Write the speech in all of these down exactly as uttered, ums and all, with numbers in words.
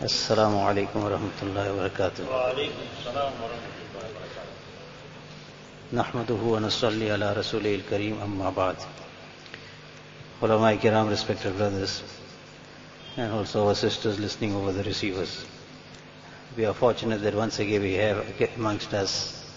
السلام علیکم ورحمۃ اللہ وبرکاتہ. وعلیکم السلام ورحمۃ اللہ وبرکاتہ. نحمده ونصلی علی رسوله الکریم. اما بعد. Ulama kiram, respected brothers, and also our sisters listening over the receivers. We are fortunate that once again we have amongst us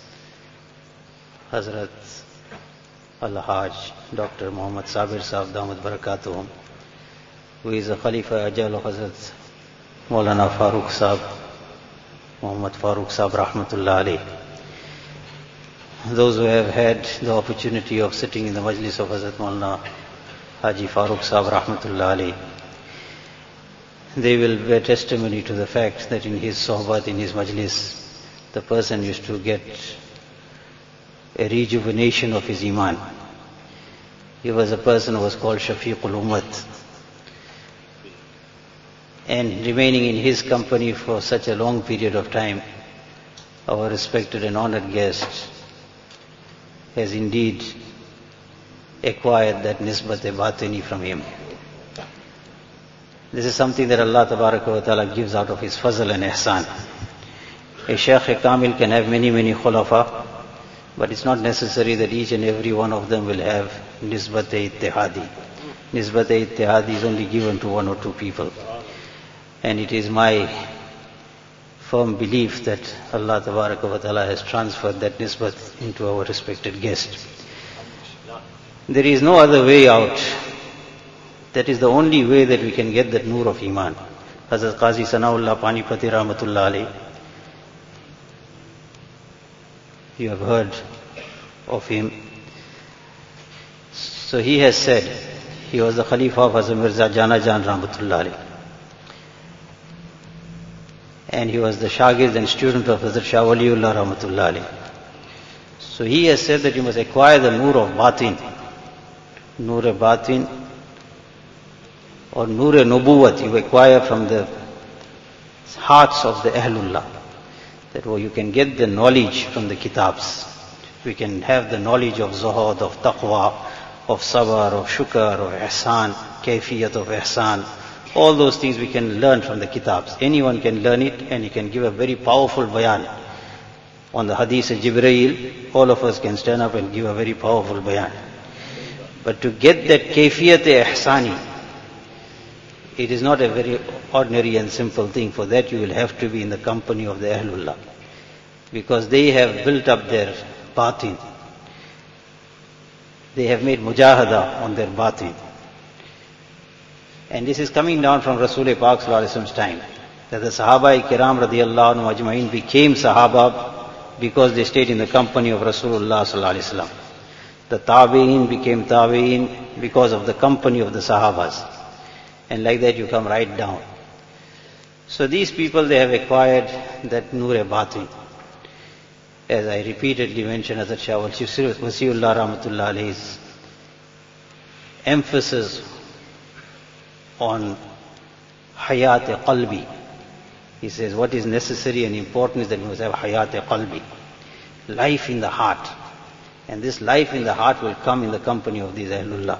Hazrat Al-Hajj Doctor Muhammad Sabir Sahab Damat Barakatuhum, who is a Khalifa Ajal of Hazrat Maulana Farooq Sahab, Muhammad Farooq Sahab Rahmatullah alayhi. Those who have had the opportunity of sitting in the majlis of Hazrat Maulana Haji Farooq Sahab Rahmatullah alayhi, they will bear testimony to the fact that in his sohbat, in his majlis, the person used to get a rejuvenation of his iman. He was a person who was called Shafiqul Ummat. And remaining in his company for such a long period of time, our respected and honored guest has indeed acquired that nisbat-e-batini from him. This is something that Allah Tabaraka wa Ta'ala gives out of His fazl and ihsan. A Shaykh Kamil can have many, many khulafa, but it's not necessary that each and every one of them will have nisbat-e-ittihadi. Nisbat-e-ittihadi is only given to one or two people. And it is my firm belief that Allah Tabaraka wa Ta'ala has transferred that nisbat into our respected guest. There is no other way out. That is the only way that we can get that noor of iman. Hazrat Qazi Sanaullah Panipati Rahmatullah alayhi, you have heard of him. So he has said, he was the Khalifa of Hazrat Mirza Jana Jan Rahmatullah alayhi. And he was the Shagird and student of Hazrat Shah Waliullah Rahmatullah alayhi. So he has said that you must acquire the noor of batin. Noor-e-batin or Noor-e-Nubuwat you acquire from the hearts of the Ahlullah. That way you can get the knowledge from the kitabs. We can have the knowledge of zuhud, of taqwa, of sabr, of shukr, of ihsan, kayfiyat of ihsan. All those things we can learn from the kitabs. Anyone can learn it and he can give a very powerful bayan. On the hadith of Jibreel, all of us can stand up and give a very powerful bayan. But to get that kayfiyat-e-ihsani, it is not a very ordinary and simple thing. For that you will have to be in the company of the Ahlullah. Because they have built up their batin. They have made mujahada on their batin. And this is coming down from Rasul-e Pak Sallallahu Alaihi Wasallam's time. That the Sahaba-i Kiram radiyallahu anhu ajma'in became Sahaba because they stayed in the company of Rasulullah Sallallahu Alaihi Wasallam. The Tabi'in became Tabi'in because of the company of the Sahabas. And like that you come right down. So these people, they have acquired that Noor-e-Batin. As I repeatedly mentioned, Hazrat Shah Wasiullah Rahmatullah alayhi's emphasis on hayat-e-qalbi. He says what is necessary and important is that we must have hayat-e-qalbi. Life in the heart. And this life in the heart will come in the company of these Ahlullah.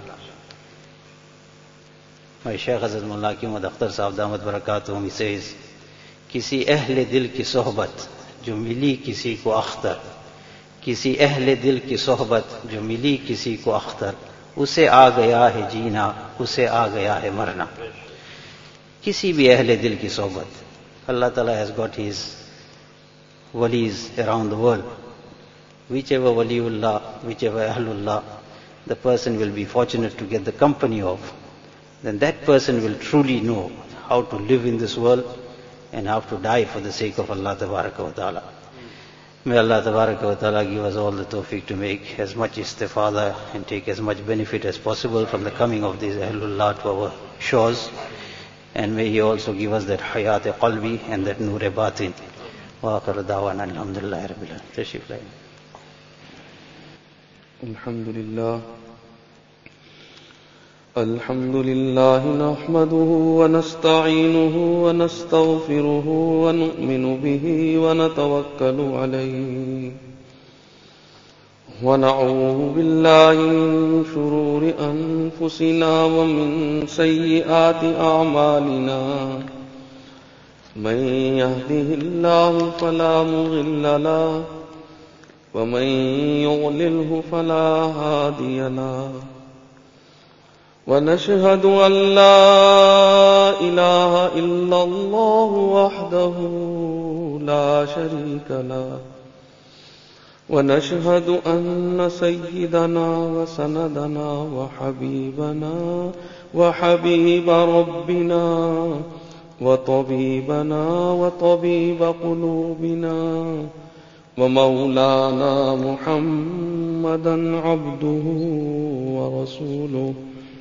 My Shaykh Hazrat Mullah Qimad Akhtar Sahab Damat Barakatuhum, he says, Kisi ahle dil ki sohbat, jo mili kisi ko akhtar. Kisi ahle dil ki sohbat, jo mili kisi ko akhtar. Use aa gaya hai jeena, use aa gaya hai marna. Kisi bhi ahle dil ki sohbat. Allah Ta'ala has got His walis around the world. Whichever waliullah, whichever ahlullah, the person will be fortunate to get the company of, then that person will truly know how to live in this world and how to die for the sake of Allah Tabaraka wa Ta'ala. May Allah Tabaraka wa Ta'ala give us all the tawfiq to make as much istifada and take as much benefit as possible from the coming of these ahlullah to our shores. And may He also give us that hayat-e-qalbi and that noor-e-batin. Wa akhir da'wana alhamdulillahi rabbil alamin. Tashreef laying. الحمد لله الحمد لله نحمده ونستعينه ونستغفره ونؤمن به ونتوكل عليه ونعوذ بالله من شرور أنفسنا ومن سيئات أعمالنا من يهده الله فلا مضل له ومن يضلله فلا هادي له ونشهد أن لا إله إلا الله وحده لا شريك له ونشهد أن سيدنا وسندنا وحبيبنا وحبيب ربنا وطبيبنا وطبيب قلوبنا ومولانا محمدا عبده ورسوله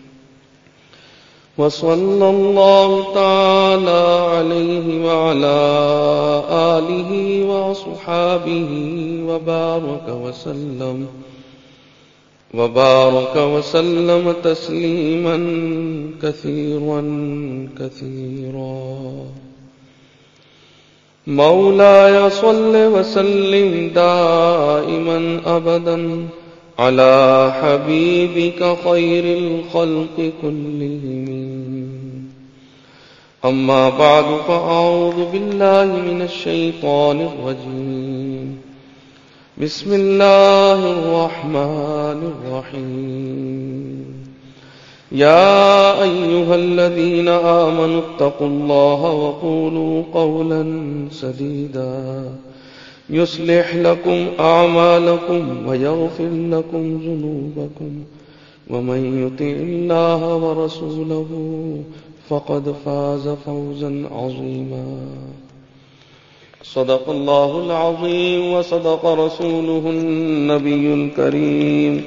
وصلى الله تعالى عليه وعلى آله وصحابه وبارك وسلم وبارك وسلم تسليما كثيرا كثيرا. مولاي صل وسلم دائما أبدا على حبيبك خير الخلق كلهم. أما بعد فأعوذ بالله من الشيطان الرجيم. بسم الله الرحمن الرحيم. يا أيها الذين آمنوا اتقوا الله وقولوا قولا سديدا يصلح لكم أعمالكم ويغفر لكم ذنوبكم ومن يطع الله ورسوله فقد فاز فوزا عظيما. صدق الله العظيم وصدق رسوله النبي الكريم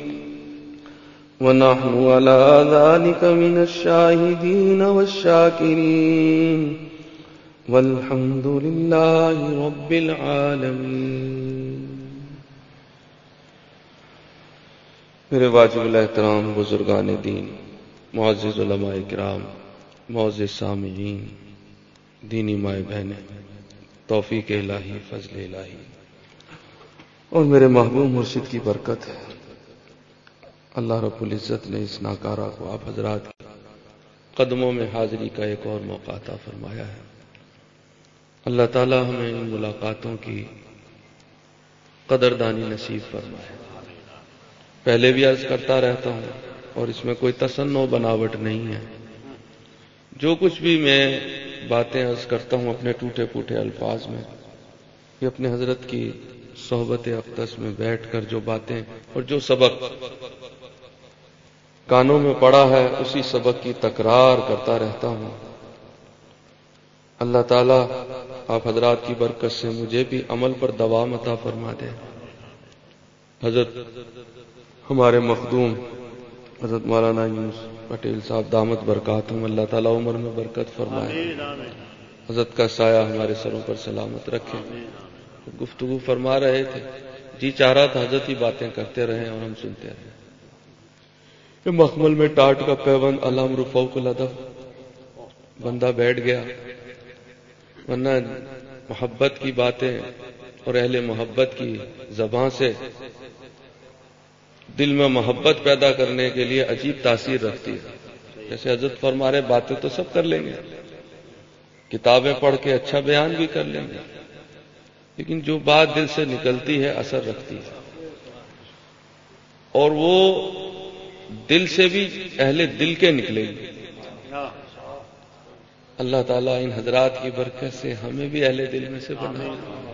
ونحن على ذلك من الشاهدين والشاكرين والحمد لله رب العالمین. میرے واجب الاحترام بزرگان دین، معزز علماء کرام، معزز سامعین، دینی مائیں بہنیں، توفیق الہی، فضل الہی اور میرے محبوب مرشد کی برکت ہے. اللہ رب العزت نے اس ناکارہ کو آپ حضرات کے قدموں میں حاضری کا ایک اور موقع عطا فرمایا ہے. اللہ تعالی ہمیں ان ملاقاتوں کی قدردانی نصیب فرمائے. پہلے بھی عرض کرتا رہتا ہوں اور اس میں کوئی تصنع بناوٹ نہیں ہے. جو کچھ بھی میں باتیں عرض کرتا ہوں اپنے ٹوٹے پھوٹے الفاظ میں، یہ اپنے حضرت کی صحبت اقدس میں بیٹھ کر جو باتیں اور جو سبق کانوں میں پڑا ہے اسی سبق کی تکرار کرتا رہتا ہوں. اللہ تعالیٰ آپ حضرات کی برکت سے مجھے بھی عمل پر دوام عطا فرما دے. حضرت ہمارے مخدوم حضرت مولانا یونس پٹیل صاحب دامت برکاتہم، اللہ تعالیٰ عمر میں برکت فرمائے، حضرت کا سایہ ہمارے سروں پر سلامت رکھے. گفتگو فرما رہے تھے، جی چاہ رہا تھا حضرت ہی باتیں کرتے رہیں اور ہم سنتے رہیں. یہ مخمل میں ٹاٹ کا پیوند الامر فوق الادب، بندہ بیٹھ گیا، ورنہ محبت کی باتیں اور اہل محبت کی زبان سے دل میں محبت پیدا کرنے کے لیے عجیب تاثیر رکھتی ہے. جیسے حضرت فرما رہے باتیں تو سب کر لیں گے، کتابیں پڑھ کے اچھا بیان بھی کر لیں گے، لیکن جو بات دل سے نکلتی ہے اثر رکھتی ہے، اور وہ دل سے بھی اہل دل کے نکلے گی. اللہ تعالیٰ ان حضرات کی برکت سے ہمیں بھی اہل دل میں سے بنائے.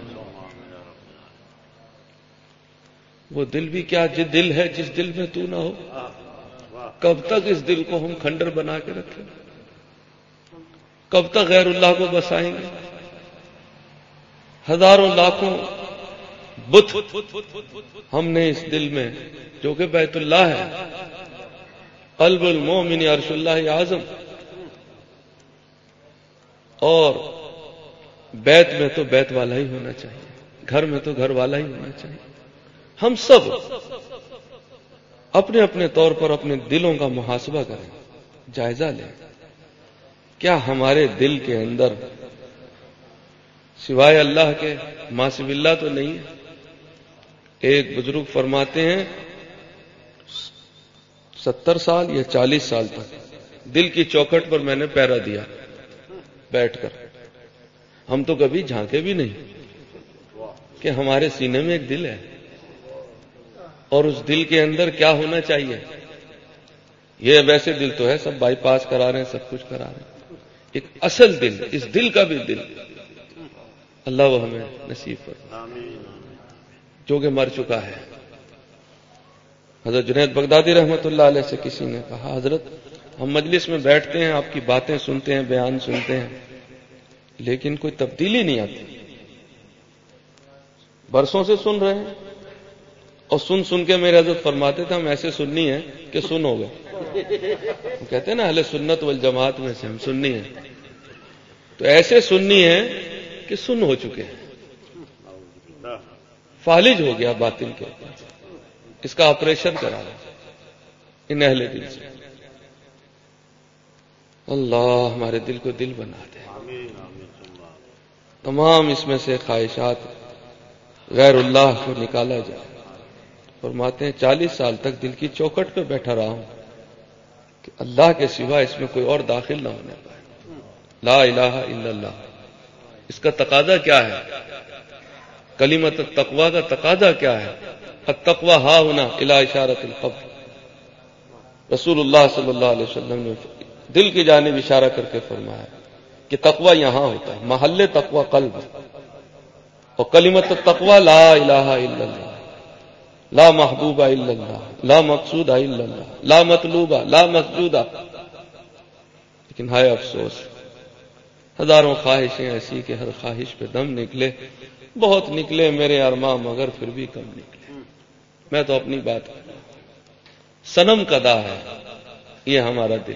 وہ دل بھی کیا جس دل ہے جس دل میں تو نہ ہو. کب تک اس دل کو ہم کھنڈر بنا کے رکھیں؟ کب تک غیر اللہ کو بسائیں گے؟ ہزاروں لاکھوں بت ہم نے اس دل میں، جو کہ بیت اللہ ہے، قلب المومن عرش اللہ اعظم، اور بیت میں تو بیت والا ہی ہونا چاہیے، گھر میں تو گھر والا ہی ہونا چاہیے. ہم سب اپنے اپنے طور پر اپنے دلوں کا محاسبہ کریں، جائزہ لیں. کیا ہمارے دل کے اندر سوائے اللہ کے ما سوا اللہ تو نہیں ہے؟ ایک بزرگ فرماتے ہیں ستر سال یا چالیس سال تک دل کی چوکھٹ پر میں نے پہرا دیا بیٹھ کر. ہم تو کبھی جھانکے بھی نہیں کہ ہمارے سینے میں ایک دل ہے اور اس دل کے اندر کیا ہونا چاہیے. یہ ویسے دل تو ہے سب بائی پاس کرا رہے ہیں, سب کچھ کرا رہے ہیں. ایک اصل دل, اس دل کا بھی دل اللہ وہ ہمیں نصیب فرمائے جو کہ مر چکا ہے. حضرت جنید بغدادی رحمۃ اللہ علیہ سے کسی نے کہا, حضرت ہم مجلس میں بیٹھتے ہیں, آپ کی باتیں سنتے ہیں, بیان سنتے ہیں, لیکن کوئی تبدیلی نہیں آتی. برسوں سے سن رہے ہیں اور سن سن کے میرے حضرت فرماتے تھے ہم ایسے سننی ہے کہ سن ہو گئے. وہ کہتے ہیں نا اہل سنت والجماعت میں سے ہم سننی ہے, تو ایسے سننی ہے کہ سن ہو چکے ہیں, فالج ہو گیا باطل کے اوپر. اس کا آپریشن کرا ان اہل دل سے. اللہ ہمارے دل کو دل بنا دے. تمام اس میں سے خواہشات غیر اللہ کو نکالا جائے. فرماتے ہیں چالیس سال تک دل کی چوکھٹ پہ بیٹھا رہا ہوں کہ اللہ کے سوا اس میں کوئی اور داخل نہ ہونے پائے. لا الہ الا اللہ, اس کا تقاضا کیا ہے؟ کلمت التقوی کا تقاضا کیا ہے؟ التقوی ہا ہونا الی اشارۃ القبر. رسول اللہ صلی اللہ علیہ وسلم نے دل کی جانب اشارہ کر کے فرمایا کہ تقوی یہاں ہوتا ہے, محل تقوی قلب. اور کلمت التقوی لا الہ الا اللہ, لا محبوب الا اللہ, لا مقصود الا اللہ, لا مطلوب, لا مسجود. لیکن ہائے افسوس, ہزاروں خواہشیں ایسی کہ ہر خواہش پہ دم نکلے. بہت نکلے میرے ارماں مگر پھر بھی کم نکلے. میں تو اپنی بات کروں, صنم کدا ہے یہ ہمارا دل,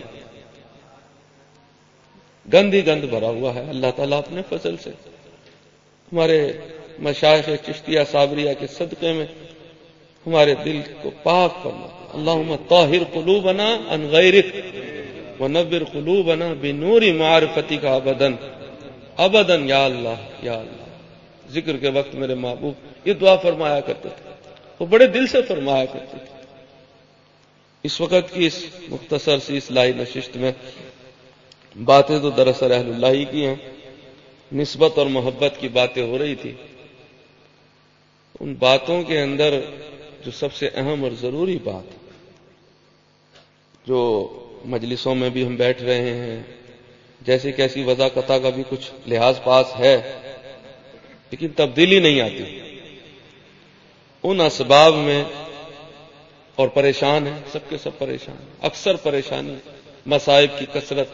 گند ہی گند بھرا ہوا ہے. اللہ تعالیٰ اپنے فضل سے ہمارے مشائخ چشتیہ صابریہ کے صدقے میں ہمارے دل کو پاک فرما. اللہم طاہر قلوبنا عن غیرک ونور قلوبنا بنور معرفتک ابدا ابدا یا اللہ یا اللہ. ذکر کے وقت میرے محبوب یہ دعا فرمایا کرتے تھے, وہ بڑے دل سے فرمایا کرتے تھے. اس وقت کی اس مختصر سی اصلاحی نشست میں باتیں تو دراصل اہل اللہ ہی کی ہیں. نسبت اور محبت کی باتیں ہو رہی تھی. ان باتوں کے اندر جو سب سے اہم اور ضروری بات جو مجلسوں میں بھی ہم بیٹھ رہے ہیں, جیسی کیسی وضاقت کا بھی کچھ لحاظ پاس ہے لیکن تبدیلی نہیں آتی. ان اسباب میں اور پریشان ہیں, سب کے سب پریشان ہیں. اکثر پریشانی مصائب کی کثرت,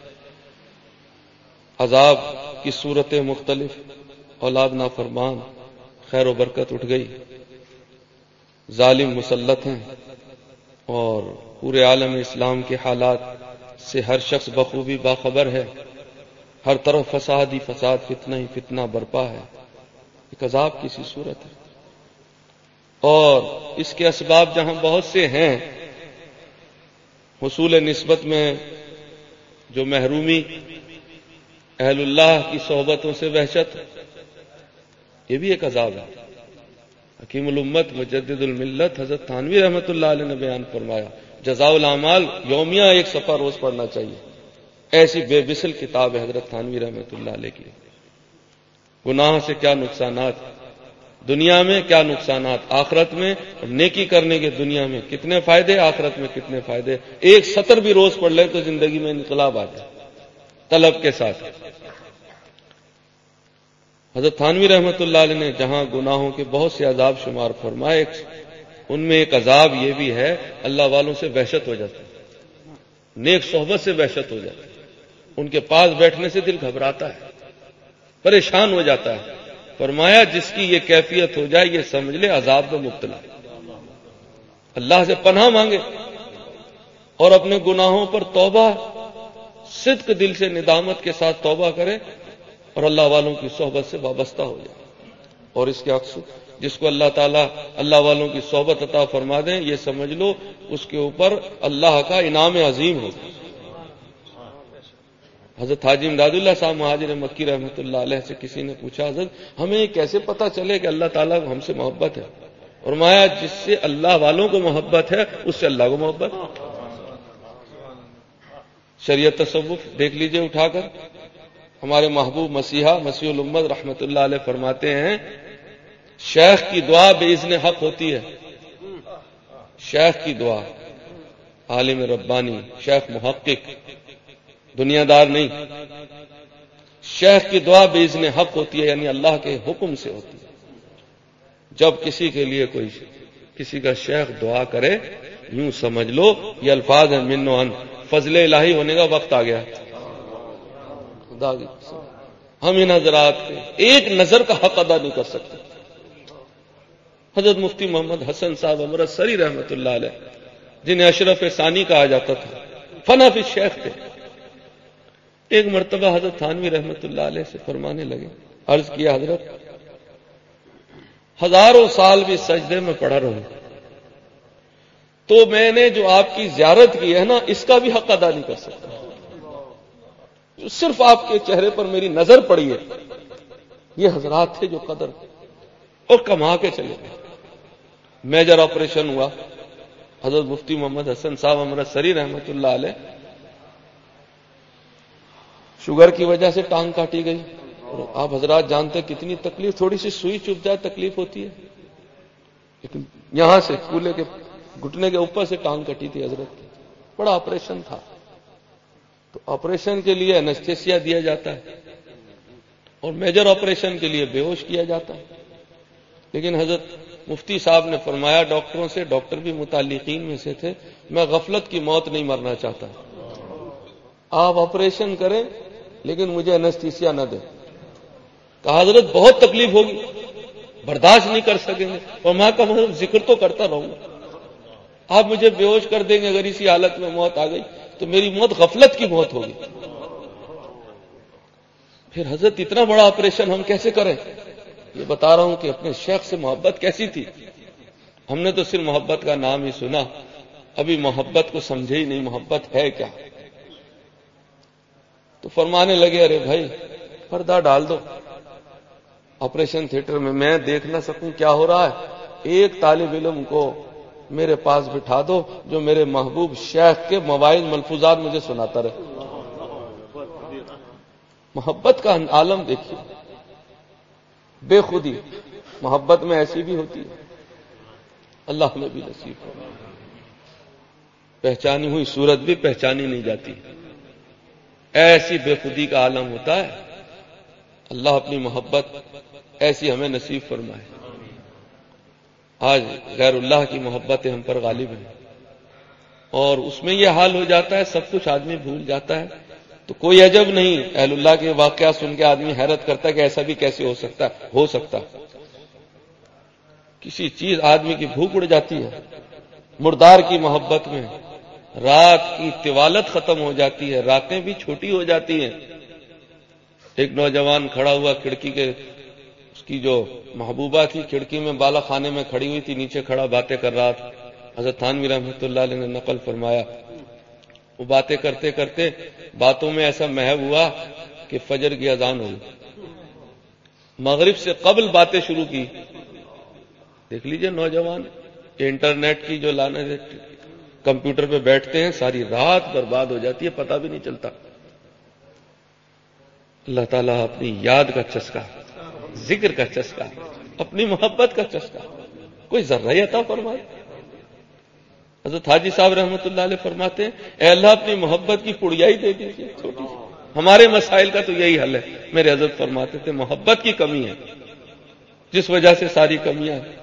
عذاب کی صورتیں مختلف, اولاد نافرمان, خیر و برکت اٹھ گئی, ظالم مسلط ہیں, اور پورے عالم اسلام کے حالات سے ہر شخص بخوبی باخبر ہے. ہر طرف فساد ہی فساد, فتنہ ہی فتنہ برپا ہے. ایک عذاب کی سی صورت ہے. اور اس کے اسباب جہاں بہت سے ہیں, حصول نسبت میں جو محرومی, اہل اللہ کی صحبتوں سے وحشت, یہ بھی ایک عذاب ہے. حکیم الامت مجدد الملت حضرت تھانوی رحمۃ اللہ علیہ نے بیان فرمایا جزاء الاعمال یومیہ ایک صفحہ روز پڑھنا چاہیے. ایسی بے مثل کتاب ہے حضرت تھانوی رحمۃ اللہ علیہ کی. گناہ سے کیا نقصانات دنیا میں, کیا نقصانات آخرت میں, اور نیکی کرنے کے دنیا میں کتنے فائدے, آخرت میں کتنے فائدے. ایک سطر بھی روز پڑھ لے تو زندگی میں انقلاب آ جائے طلب کے ساتھ. حضرت تھانوی رحمۃ اللہ علیہ نے جہاں گناہوں کے بہت سے عذاب شمار فرمائے, ان میں ایک عذاب یہ بھی ہے اللہ والوں سے وحشت ہو جاتی ہے, نیک صحبت سے وحشت ہو جاتی ہے. ان کے پاس بیٹھنے سے دل گھبراتا ہے, پریشان ہو جاتا ہے. فرمایا جس کی یہ کیفیت ہو جائے یہ سمجھ لے عذاب میں مبتلا. اللہ سے پناہ مانگے اور اپنے گناہوں پر توبہ, صدق دل سے ندامت کے ساتھ توبہ کرے اور اللہ والوں کی صحبت سے وابستہ ہو جائے. اور اس کے عکس جس کو اللہ تعالیٰ اللہ والوں کی صحبت عطا فرما دیں, یہ سمجھ لو اس کے اوپر اللہ کا انعام عظیم ہوگا. حضرت حاجی امداد اللہ صاحب مہاجر مکی رحمۃ اللہ علیہ سے کسی نے پوچھا حضرت ہمیں یہ کیسے پتا چلے کہ اللہ تعالیٰ کو ہم سے محبت ہے؟ اور فرمایا جس سے اللہ والوں کو محبت ہے اس سے اللہ کو محبت. شریعت تصوف دیکھ لیجئے اٹھا کر, ہمارے محبوب مسیحا مسیح الامت رحمت اللہ علیہ فرماتے ہیں شیخ کی دعا باذن حق ہوتی ہے. شیخ کی دعا، عالم ربانی، شیخ محقق، دنیا دار نہیں، شیخ کی دعا باذن حق ہوتی ہے، یعنی اللہ کے حکم سے ہوتی ہے. جب کسی کے لیے کوئی کسی کا شیخ دعا کرے یوں سمجھ لو یہ الفاظ ہیں من و عن، فضل الہی ہونے کا وقت آ گیا. خدا کی قسم ہم ان حضرات کے ایک نظر کا حق ادا نہیں کر سکتے. حضرت مفتی محمد حسن صاحب امرتسری رحمۃ اللہ علیہ جنہیں اشرف ثانی کہا جاتا تھا، فنا فی شیخ تھے. ایک مرتبہ حضرت تھانوی رحمۃ اللہ علیہ سے فرمانے لگے، عرض کیا حضرت ہزاروں سال بھی سجدے میں پڑا رہوں تو میں نے جو آپ کی زیارت کی ہے نا اس کا بھی حق ادا نہیں کر سکتا. جو صرف آپ کے چہرے پر میری نظر پڑی ہے، یہ حضرات تھے جو قدر اور کما کے چلے گئے. میجر آپریشن ہوا، حضرت مفتی محمد حسن صاحب امرتسری رحمۃ اللہ علیہ شوگر کی وجہ سے ٹانگ کاٹی گئی. اور آپ حضرات جانتے کتنی تکلیف، تھوڑی سی سوئی چپ جائے تکلیف ہوتی ہے، لیکن یہاں سے کولے کے گھٹنے کے اوپر سے ٹانگ کٹی تھی حضرت کی. بڑا آپریشن تھا، تو آپریشن کے لیے انستھیسیا دیا جاتا ہے اور میجر آپریشن کے لیے بے ہوش کیا جاتا ہے. لیکن حضرت مفتی صاحب نے فرمایا ڈاکٹروں سے، ڈاکٹر بھی متعلقین میں سے تھے، میں غفلت کی موت نہیں مرنا چاہتا، آپ آپریشن کریں لیکن مجھے انستھیسیا نہ دیں. کہا حضرت بہت تکلیف ہوگی، برداشت نہیں کر سکیں گے، اور میں کا مطلب ذکر تو کرتا رہوں گا، آپ مجھے بے ہوش کر دیں گے، اگر اسی حالت میں موت آ گئی تو میری موت غفلت کی موت ہوگی. پھر حضرت اتنا بڑا آپریشن ہم کیسے کریں؟ یہ بتا رہا ہوں کہ اپنے شیخ سے محبت کیسی تھی. ہم نے تو صرف محبت کا نام ہی سنا، ابھی محبت کو سمجھے ہی نہیں محبت ہے کیا. تو فرمانے لگے ارے بھائی پردہ ڈال دو آپریشن تھیٹر میں، میں دیکھ نہ سکوں کیا ہو رہا ہے. ایک طالب علم کو میرے پاس بٹھا دو جو میرے محبوب شیخ کے مواعظ ملفوظات مجھے سناتا رہے. محبت کا عالم دیکھیے، بے خودی محبت میں ایسی بھی ہوتی ہے. اللہ میں بھی نصیب ہو. پہچانی ہوئی صورت بھی پہچانی نہیں جاتی، ایسی بے خودی کا عالم ہوتا ہے. اللہ اپنی محبت ایسی ہمیں نصیب فرمائے. آج غیر اللہ کی محبتیں ہم پر غالب ہیں اور اس میں یہ حال ہو جاتا ہے سب کچھ آدمی بھول جاتا ہے. تو کوئی عجب نہیں، اہل اللہ کے واقعات سن کے آدمی حیرت کرتا ہے کہ ایسا بھی کیسے ہو سکتا ہے. ہو سکتا کسی چیز آدمی کی بھوک اڑ جاتی ہے، مردار کی محبت میں رات کی طوالت ختم ہو جاتی ہے، راتیں بھی چھوٹی ہو جاتی ہیں. ایک نوجوان کھڑا ہوا کھڑکی کے، اس کی جو محبوبہ تھی کھڑکی میں بالا خانے میں کھڑی ہوئی تھی، نیچے کھڑا باتیں کر رہا تھا. حضرت تھانوی رحمۃ اللہ علیہ نے نقل فرمایا وہ باتیں کرتے کرتے باتوں میں ایسا محو ہوا کہ فجر کی اذان ہوئی. مغرب سے قبل باتیں شروع کی. دیکھ لیجئے نوجوان انٹرنیٹ کی جو لانے کمپیوٹر پہ بیٹھتے ہیں، ساری رات برباد ہو جاتی ہے، پتہ بھی نہیں چلتا. اللہ تعالیٰ اپنی یاد کا چسکا، ذکر کا چسکا، اپنی محبت کا چسکا کوئی ذرہ عطا فرمائے. حضرت حاجی صاحب رحمۃ اللہ علیہ فرماتے ہیں اے اللہ اپنی محبت کی پڑیائی دے دیجیے چھوٹی سی. ہمارے مسائل کا تو یہی حل ہے. میرے حضرت فرماتے تھے محبت کی کمی ہے جس وجہ سے ساری کمیاں ہیں.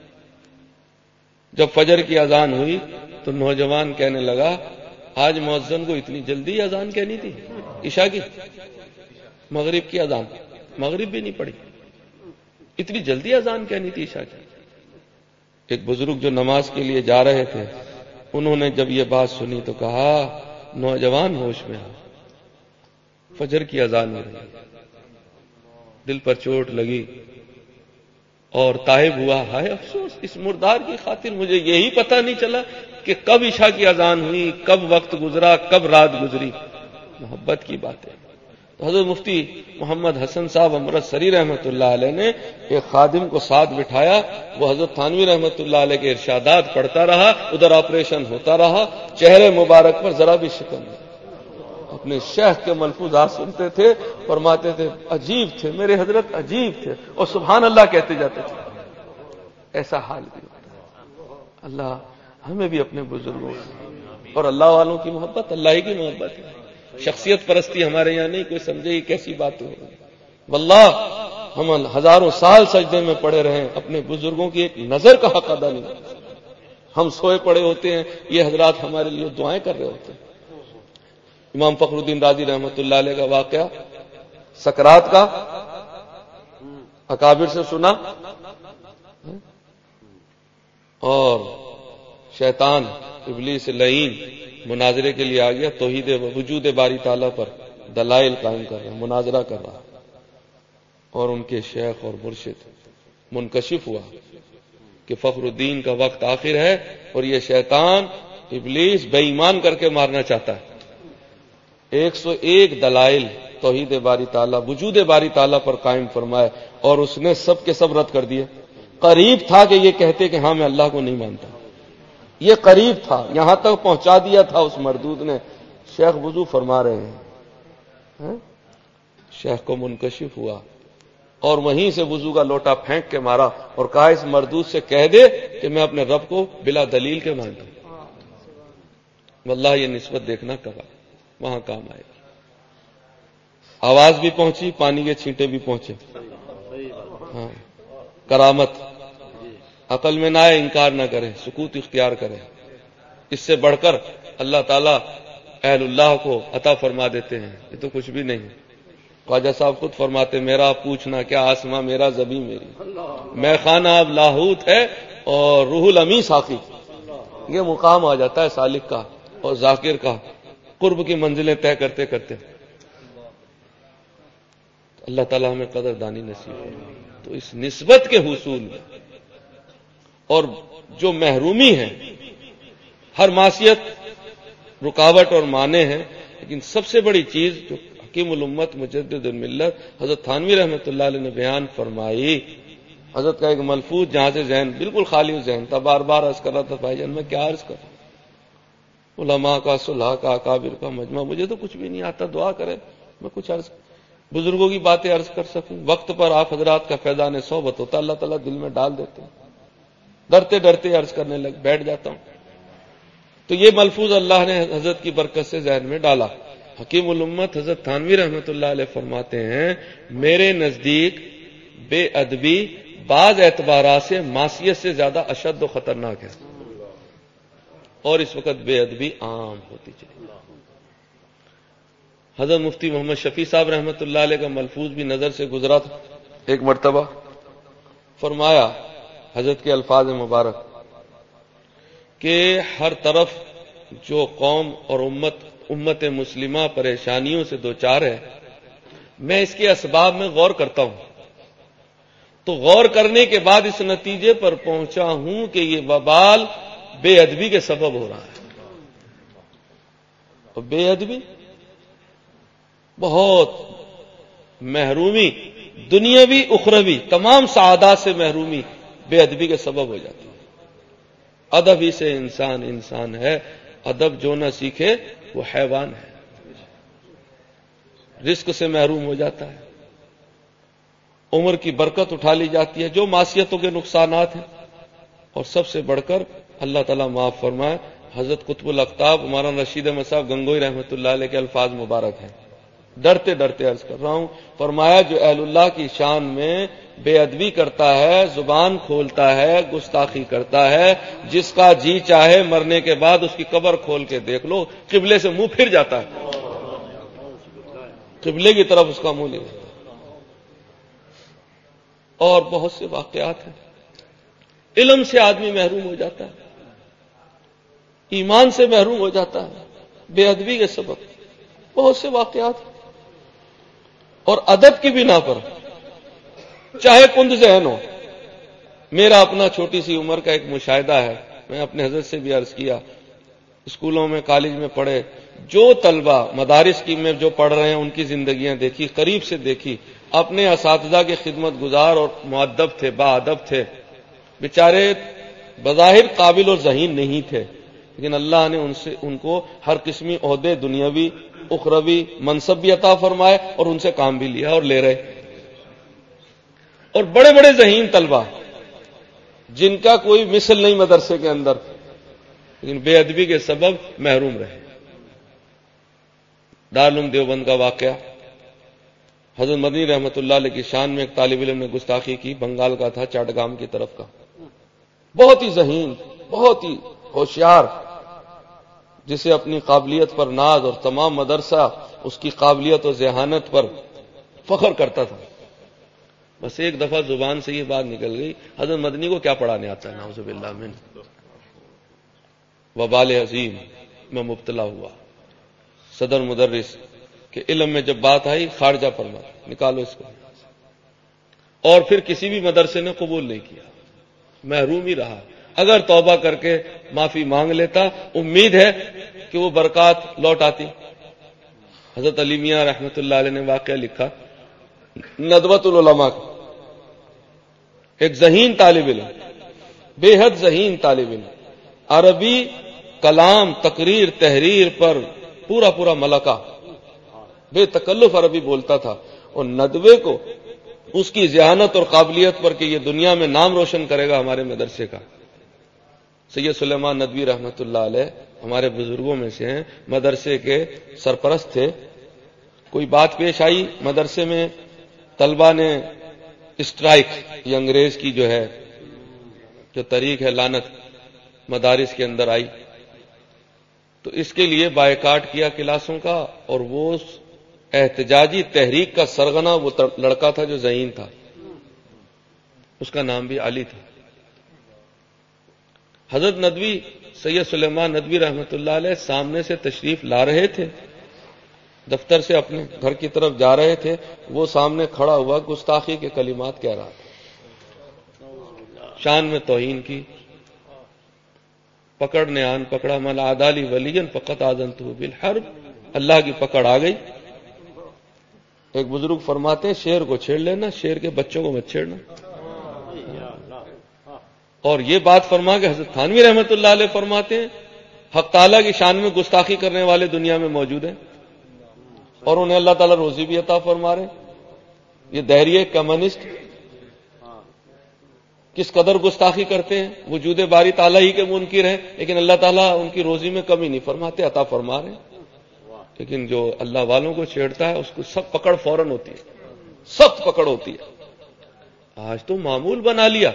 جب فجر کی اذان ہوئی تو نوجوان کہنے لگا آج مؤذن کو اتنی جلدی اذان کہنی تھی، عشاء کی، مغرب کی اذان، مغرب بھی نہیں پڑی، اتنی جلدی اذان کہنی تھی عشاء کی. ایک بزرگ جو نماز کے لیے جا رہے تھے انہوں نے جب یہ بات سنی تو کہا نوجوان ہوش میں آ، فجر کی اذان ہو رہی. دل پر چوٹ لگی اور تائب ہوا، ہائے افسوس اس مردار کی خاطر مجھے یہی پتہ نہیں چلا کہ کب عشاء کی اذان ہوئی، کب وقت گزرا، کب رات گزری. محبت کی باتیں. حضرت مفتی محمد حسن صاحب امرتسری رحمۃ اللہ علیہ نے ایک خادم کو ساتھ بٹھایا، وہ حضرت تھانوی رحمۃ اللہ علیہ کے ارشادات پڑھتا رہا، ادھر آپریشن ہوتا رہا، چہرے مبارک پر ذرا بھی شکن نہیں. اپنے شیخ کے ملفوظات سنتے تھے، فرماتے تھے عجیب تھے میرے حضرت، عجیب تھے، اور سبحان اللہ کہتے جاتے تھے. ایسا حال بھی ہوتا ہے. اللہ ہمیں بھی اپنے بزرگوں اور اللہ والوں کی محبت، اللہ ہی کی محبت ہے. شخصیت پرستی ہمارے یہاں نہیں، کوئی سمجھے یہ کیسی بات ہو. واللہ ہم ہزاروں سال سجدے میں پڑے رہے، اپنے بزرگوں کی ایک نظر کا حق ادا نہیں. ہم سوئے پڑے ہوتے ہیں، یہ حضرات ہمارے لیے دعائیں کر رہے ہوتے ہیں. امام فخر الدین رازی رحمۃ اللہ علیہ کا واقعہ سکرات کا اکابر سے سنا، اور شیطان ابلیس لعین مناظرے کے لیے آ گیا. توحید وجود باری تعالیٰ پر دلائل قائم کر رہا، مناظرہ کر رہا، اور ان کے شیخ اور مرشد منکشف ہوا کہ فخر الدین کا وقت آخر ہے اور یہ شیطان ابلیس بے ایمان کر کے مارنا چاہتا ہے. ایک سو ایک دلائل توحید باری تعالیٰ وجود باری تعالیٰ پر قائم فرمائے، اور اس نے سب کے سب رد کر دیے. قریب تھا کہ یہ کہتے کہ ہاں میں اللہ کو نہیں مانتا، یہ قریب تھا، یہاں تک پہنچا دیا تھا اس مردود نے. شیخ وضو فرما رہے ہیں، شیخ کو منکشف ہوا اور وہیں سے وضو کا لوٹا پھینک کے مارا اور کہا اس مردود سے کہہ دے کہ میں اپنے رب کو بلا دلیل کے مانتا ہوں. واللہ یہ نسبت دیکھنا کب وہاں کام آئے گی. آواز بھی پہنچی، پانی کے چھینٹے بھی پہنچے. ہاں کرامت عقل میں نہ آئے انکار نہ کرے، سکوت اختیار کرے. اس سے بڑھ کر اللہ تعالیٰ اہل اللہ کو عطا فرما دیتے ہیں، یہ تو کچھ بھی نہیں. خواجہ صاحب خود فرماتے میرا پوچھنا کیا آسماں میرا زمین میری، میں خانہ اب لاہوت ہے اور روح الامی ساقی. یہ مقام آ جاتا ہے سالک کا اور ذاکر کا، قرب کی منزلیں طے کرتے کرتے. اللہ تعالیٰ ہمیں قدر دانی نصیب ہے. تو اس نسبت کے حصول میں اور جو محرومی ہے، ہر معصیت رکاوٹ اور مانع ہے، لیکن سب سے بڑی چیز جو حکیم الامت مجدد الملت حضرت تھانوی رحمۃ اللہ علیہ نے بیان فرمائی. حضرت کا ایک ملفوظ جہاں سے ذہن بالکل خالی ذہن تھا، بار بار عرض کر رہا تھا بھائی جان میں کیا عرض کروں، علماء کا صلحاء کا اکابر کا مجمع، مجھے تو کچھ بھی نہیں آتا، دعا کرے میں کچھ عرض بزرگوں کی باتیں عرض کر سکوں. وقت پر آپ حضرات کا فیضان صحبت ہوتا، اللہ تعالیٰ دل میں ڈال دیتے ہیں، ڈرتے ڈرتے عرض کرنے لگ بیٹھ جاتا ہوں. تو یہ ملفوظ اللہ نے حضرت کی برکت سے ذہن میں ڈالا. حکیم الامت حضرت تھانوی رحمۃ اللہ علیہ فرماتے ہیں میرے نزدیک بے ادبی بعض اعتبارات سے معصیت سے زیادہ اشد و خطرناک ہے، اور اس وقت بے ادبی عام ہوتی چلی. حضرت مفتی محمد شفیع صاحب رحمۃ اللہ علیہ کا ملفوظ بھی نظر سے گزرا تھا. ایک مرتبہ فرمایا حضرت کے الفاظ مبارک کہ ہر طرف جو قوم اور امت امت مسلمہ پریشانیوں سے دوچار ہے، میں اس کے اسباب میں غور کرتا ہوں، تو غور کرنے کے بعد اس نتیجے پر پہنچا ہوں کہ یہ وبال بے ادبی کے سبب ہو رہا ہے. اور بے ادبی بہت محرومی، دنیاوی اخروی تمام سعادات سے محرومی بے ادبی کے سبب ہو جاتی ہے. ادب ہی سے انسان انسان ہے، ادب جو نہ سیکھے وہ حیوان ہے. رزق سے محروم ہو جاتا ہے، عمر کی برکت اٹھا لی جاتی ہے، جو معصیتوں کے نقصانات ہیں. اور سب سے بڑھ کر اللہ تعالیٰ معاف فرمائے، حضرت قطب الاقطاب مولانا رشید احمد صاحب گنگوئی رحمۃ اللہ علیہ کے الفاظ مبارک ہیں، ڈرتے ڈرتے عرض کر رہا ہوں. فرمایا جو اہل اللہ کی شان میں بے ادبی کرتا ہے، زبان کھولتا ہے، گستاخی کرتا ہے، جس کا جی چاہے مرنے کے بعد اس کی قبر کھول کے دیکھ لو قبلے سے منہ پھر جاتا ہے، قبلے کی طرف اس کا منہ نہیں جاتا. اور بہت سے واقعات ہیں. علم سے آدمی محروم ہو جاتا ہے، ایمان سے محروم ہو جاتا ہے بے ادبی کے سبب. بہت سے واقعات ہیں. اور ادب کی بنا پر چاہے کند ذہن ہو. میرا اپنا چھوٹی سی عمر کا ایک مشاہدہ ہے، میں اپنے حضرت سے بھی عرض کیا. اسکولوں میں کالج میں پڑھے جو طلبہ مدارس کی میں جو پڑھ رہے ہیں ان کی زندگیاں دیکھی، قریب سے دیکھی. اپنے اساتذہ کے خدمت گزار اور مؤدب تھے، با ادب تھے، بیچارے بظاہر قابل اور ذہین نہیں تھے، لیکن اللہ نے ان سے ان کو ہر قسمی عہدے دنیاوی اخروی منصب بھی عطا فرمائے اور ان سے کام بھی لیا اور لے رہے. اور بڑے بڑے ذہین طلبہ جن کا کوئی مثل نہیں مدرسے کے اندر، لیکن بے ادبی کے سبب محروم رہے. دارالعلوم دیوبند کا واقعہ، حضرت مدنی رحمت اللہ علیہ کی شان میں ایک طالب علم نے گستاخی کی، بنگال کا تھا، چاٹگام کی طرف کا، بہت ہی ذہین، بہت ہی ہوشیار، جسے اپنی قابلیت پر ناز اور تمام مدرسہ اس کی قابلیت و ذہانت پر فخر کرتا تھا. بس ایک دفعہ زبان سے یہ بات نکل گئی، حضرت مدنی کو کیا پڑھانے آتا ہے، نعوذ باللہ من، وبال عظیم میں مبتلا ہوا. صدر مدرس کہ علم میں جب بات آئی خارجہ فرما، نکالو اس کو. اور پھر کسی بھی مدرسے نے قبول نہیں کیا، محروم ہی رہا. اگر توبہ کر کے معافی مانگ لیتا امید ہے کہ وہ برکات لوٹ آتی. حضرت علی میاں رحمت اللہ علیہ نے واقعہ لکھا ندوۃ العلماء کا. ایک ذہین طالب علم، بے حد ذہین طالب علم، عربی کلام تقریر تحریر پر پورا پورا ملکہ، بے تکلف عربی بولتا تھا. اور ندوے کو اس کی ذہانت اور قابلیت پر کہ یہ دنیا میں نام روشن کرے گا ہمارے مدرسے کا. سید سلیمان ندوی رحمت اللہ علیہ ہمارے بزرگوں میں سے ہیں، مدرسے کے سرپرست تھے. کوئی بات پیش آئی مدرسے میں، طلبہ نے اسٹرائک، یہ انگریز کی جو ہے جو طریق ہے لعنت مدارس کے اندر آئی، تو اس کے لیے بائیکاٹ کیا کلاسوں کا. اور وہ احتجاجی تحریک کا سرغنہ وہ لڑکا تھا جو ذہین تھا، اس کا نام بھی علی تھا. حضرت ندوی سید سلیمان ندوی رحمت اللہ علیہ سامنے سے تشریف لا رہے تھے، دفتر سے اپنے گھر کی طرف جا رہے تھے، وہ سامنے کھڑا ہوا گستاخی کے کلمات کہہ رہا تھا، شان میں توہین کی. پکڑ نے آن پکڑا، من عادالی ولیًا فقط آذنتہ بالحرب، اللہ کی پکڑ آ گئی. ایک بزرگ فرماتے ہیں شیر کو چھیڑ لینا، شیر کے بچوں کو مت چھیڑنا. اور یہ بات فرما کے حضرت تھانوی رحمت اللہ علیہ فرماتے ہیں حق تعالیٰ کی شان میں گستاخی کرنے والے دنیا میں موجود ہیں اور انہیں اللہ تعالیٰ روزی بھی عطا فرما رہے. یہ دہریے کمیونسٹ کس قدر گستاخی کرتے ہیں، وجود باری تعالیٰ ہی کے منکر ہیں، لیکن اللہ تعالیٰ ان کی روزی میں کمی نہیں فرماتے، عطا فرما رہے ہیں. لیکن جو اللہ والوں کو چھیڑتا ہے اس کو سب پکڑ فوراً ہوتی ہے، سخت پکڑ ہوتی ہے. آج تو معمول بنا لیا.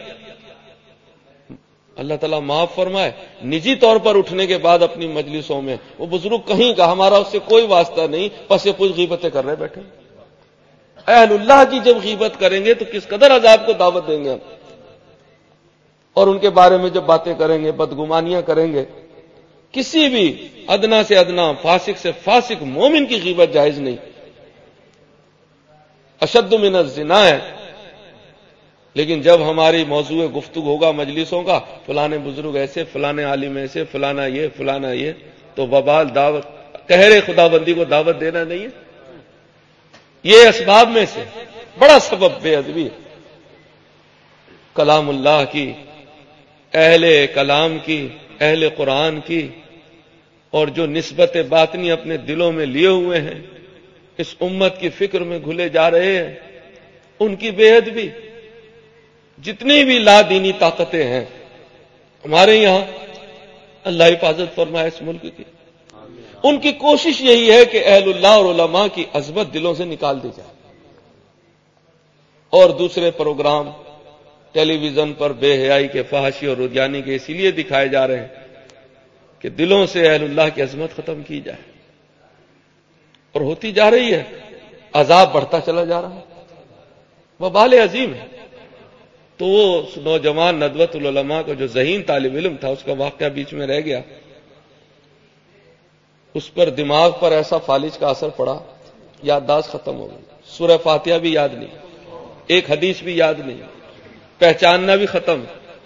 اللہ تعالیٰ معاف فرمائے، نجی طور پر اٹھنے کے بعد اپنی مجلسوں میں وہ بزرگ کہیں کا ہمارا اس سے کوئی واسطہ نہیں، پس یہ کچھ غیبتیں کر رہے بیٹھے. اہل اللہ کی جب غیبت کریں گے تو کس قدر عذاب کو دعوت دیں گے ہم، اور ان کے بارے میں جب باتیں کریں گے، بدگمانیاں کریں گے. کسی بھی ادنا سے ادنا فاسق سے فاسق مومن کی غیبت جائز نہیں. اشد من الزنا ہے. لیکن جب ہماری موضوع گفتگو ہوگا مجلسوں کا فلانے بزرگ ایسے، فلانے عالم ایسے، فلانا یہ فلانا یہ، تو وبال دعوت قہر خدا بندی کو دعوت دینا نہیں ہے. یہ اسباب میں سے بڑا سبب بے ادبی، کلام اللہ کی، اہل کلام کی، اہل قرآن کی، اور جو نسبت باطنی اپنے دلوں میں لیے ہوئے ہیں، اس امت کی فکر میں گھلے جا رہے ہیں، ان کی بے ادبی. جتنی بھی لا دینی طاقتیں ہیں ہمارے یہاں، اللہ حفاظت فرمائے اس ملک کی، ان کی کوشش یہی ہے کہ اہل اللہ اور علماء کی عظمت دلوں سے نکال دی جائے. اور دوسرے پروگرام ٹیلی ویژن پر بے حیائی کے، فحاشی اور ردیانی کے اسی لیے دکھائے جا رہے ہیں کہ دلوں سے اہل اللہ کی عظمت ختم کی جائے. اور ہوتی جا رہی ہے، عذاب بڑھتا چلا جا رہا ہے، وبال عظیم ہے. تو وہ نوجوان ندوۃ العلماء کا جو ذہین طالب علم تھا، اس کا واقعہ بیچ میں رہ گیا. اس پر دماغ پر ایسا فالج کا اثر پڑا، یادداشت ختم ہو گئی، سورہ فاتحہ بھی یاد نہیں، ایک حدیث بھی یاد نہیں، پہچاننا بھی ختم،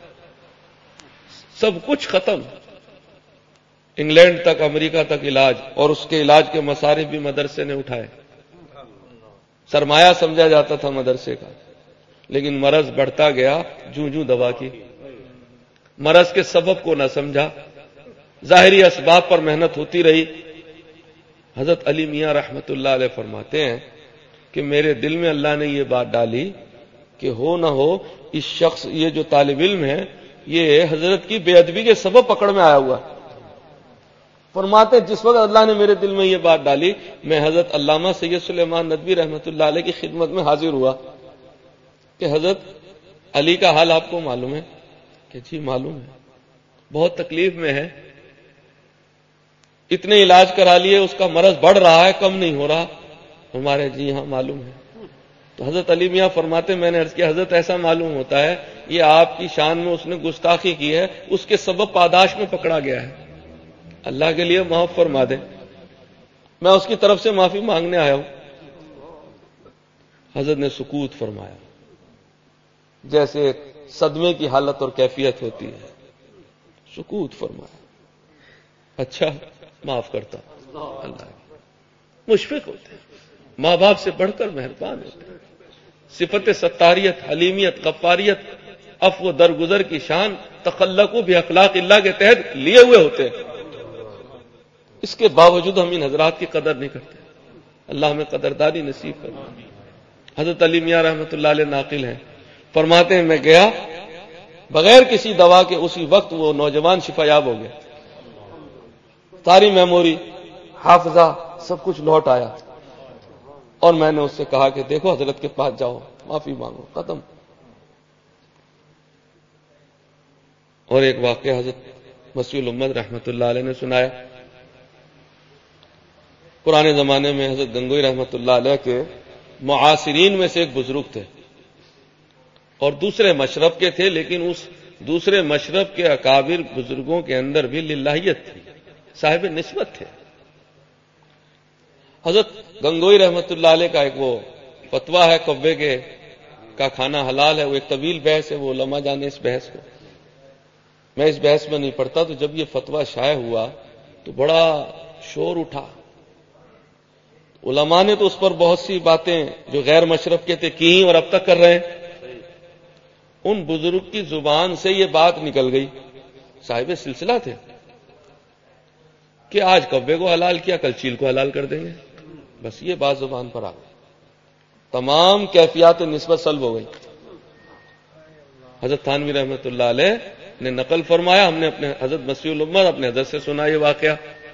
سب کچھ ختم. انگلینڈ تک، امریکہ تک علاج، اور اس کے علاج کے مصارف بھی مدرسے نے اٹھائے. سرمایہ سمجھا جاتا تھا مدرسے کا، لیکن مرض بڑھتا گیا، جوں جوں دوا کی، مرض کے سبب کو نہ سمجھا، ظاہری اسباب پر محنت ہوتی رہی. حضرت علی میاں رحمت اللہ علیہ فرماتے ہیں کہ میرے دل میں اللہ نے یہ بات ڈالی کہ ہو نہ ہو اس شخص، یہ جو طالب علم ہے، یہ حضرت کی بے ادبی کے سبب پکڑ میں آیا ہوا. فرماتے ہیں جس وقت اللہ نے میرے دل میں یہ بات ڈالی، میں حضرت علامہ سید سلیمان ندوی رحمت اللہ علیہ کی خدمت میں حاضر ہوا کہ حضرت علی کا حال آپ کو معلوم ہے؟ کہ جی معلوم ہے، بہت تکلیف میں ہے، اتنے علاج کرا لیے، اس کا مرض بڑھ رہا ہے، کم نہیں ہو رہا. ہمارے جی ہاں معلوم ہے. تو حضرت علی میاں فرماتے میں نے عرض کیا حضرت ایسا معلوم ہوتا ہے یہ آپ کی شان میں اس نے گستاخی کی ہے، اس کے سبب پاداش میں پکڑا گیا ہے، اللہ کے لیے معاف فرما دیں، میں اس کی طرف سے معافی مانگنے آیا ہوں. حضرت نے سکوت فرمایا، جیسے ایک صدمے کی حالت اور کیفیت ہوتی ہے. سکوت فرمایا، اچھا معاف کرتا اللہ. مشفق ہوتے ہیں، ماں باپ سے بڑھ کر مہربان ہوتے ہیں. صفت ستاریت، حلیمیت، غفاریت، عفو و درگزر کی شان تخلقو بھی اخلاق اللہ کے تحت لیے ہوئے ہوتے ہیں. اس کے باوجود ہم ان حضرات کی قدر نہیں کرتے. اللہ ہمیں قدردانی نصیب فرمائے. حضرت علی میاں رحمت اللہ علیہ ناقل ہیں، فرماتے ہیں میں گیا بغیر کسی دوا کے، اسی وقت وہ نوجوان شفا یاب ہو گیا، ساری میموری، حافظہ سب کچھ لوٹ آیا. اور میں نے اس سے کہا کہ دیکھو حضرت کے پاس جاؤ، معافی مانگو، ختم. اور ایک واقعہ حضرت مسیح الامت رحمت اللہ علیہ نے سنایا. پرانے زمانے میں حضرت گنگوئی رحمت اللہ علیہ کے معاصرین میں سے ایک بزرگ تھے، اور دوسرے مشرب کے تھے، لیکن اس دوسرے مشرب کے اکابر بزرگوں کے اندر بھی للہیت تھی، صاحب نسبت تھے. حضرت گنگوئی رحمت اللہ علیہ کا ایک وہ فتویٰ ہے کبے کے کا کھانا حلال ہے، وہ ایک طویل بحث ہے، وہ علماء جانے اس بحث کو، میں اس بحث میں نہیں پڑھتا. تو جب یہ فتویٰ شائع ہوا تو بڑا شور اٹھا. علماء نے تو اس پر بہت سی باتیں جو غیر مشرب کے تھے کی اور اب تک کر رہے ہیں. ان بزرگ کی زبان سے یہ بات نکل گئی، صاحب سلسلہ تھے، کہ آج کبے کو حلال کیا، کل چیل کو حلال کر دیں گے. بس یہ بات زبان پر آ گئی، تمام کیفیات نسبت سلب ہو گئی. حضرت تھانوی رحمت اللہ علیہ نے نقل فرمایا، ہم نے اپنے حضرت مسیح الامت اپنے حضرت سے سنا یہ واقعہ.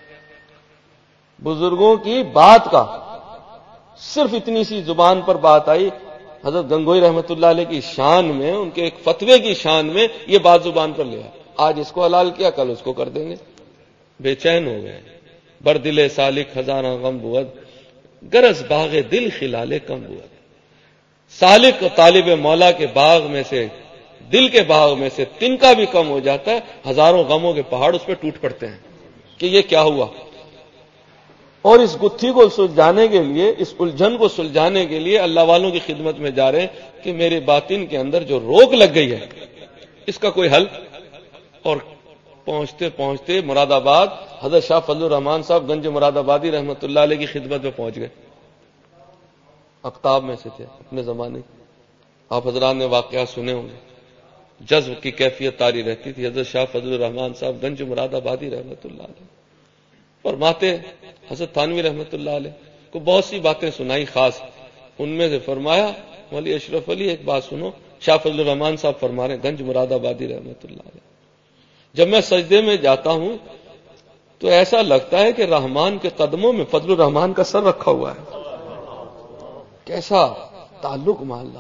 بزرگوں کی بات کا صرف اتنی سی زبان پر بات آئی، حضرت گنگوئی رحمت اللہ علیہ کی شان میں، ان کے ایک فتوے کی شان میں یہ بات زبان پر لیا. آج اس کو حلال کیا، کل اس کو کر دیں گے. بے چین ہو گئے. بردل سالک ہزارہ غم بود، گرز باغ دل خلالے کم بود. سالک و طالب مولا کے باغ میں سے، دل کے باغ میں سے تنکا بھی کم ہو جاتا ہے، ہزاروں غموں کے پہاڑ اس پہ ٹوٹ پڑتے ہیں کہ یہ کیا ہوا. اور اس گتھی کو سلجھانے کے لیے، اس الجھن کو سلجھانے کے لیے اللہ والوں کی خدمت میں جا رہے ہیں کہ میرے باطن کے اندر جو روک لگ گئی ہے اس کا کوئی حل. اور پہنچتے پہنچتے مراد آباد حضرت شاہ فضل الرحمان صاحب گنج مراد آبادی رحمت اللہ علیہ کی خدمت میں پہنچ گئے. اقطاب میں سے تھے اپنے زمانے. آپ حضرات نے واقعات سنے ہوں گے. جذب کی کیفیت طاری رہتی تھی. حضرت شاہ فضل الرحمان صاحب گنج مراد آبادی رحمت اللہ علیہ فرماتے، حضرت تھانوی رحمت اللہ علیہ کو بہت سی باتیں سنائی خاص. ان میں سے فرمایا مولی اشرف علی ایک بات سنو. شاہ فضل الرحمان صاحب فرما رہے ہیں گنج مراد آبادی رحمت اللہ علیہ، جب میں سجدے میں جاتا ہوں تو ایسا لگتا ہے کہ رحمان کے قدموں میں فضل الرحمان کا سر رکھا ہوا ہے. کیسا تعلق محلہ.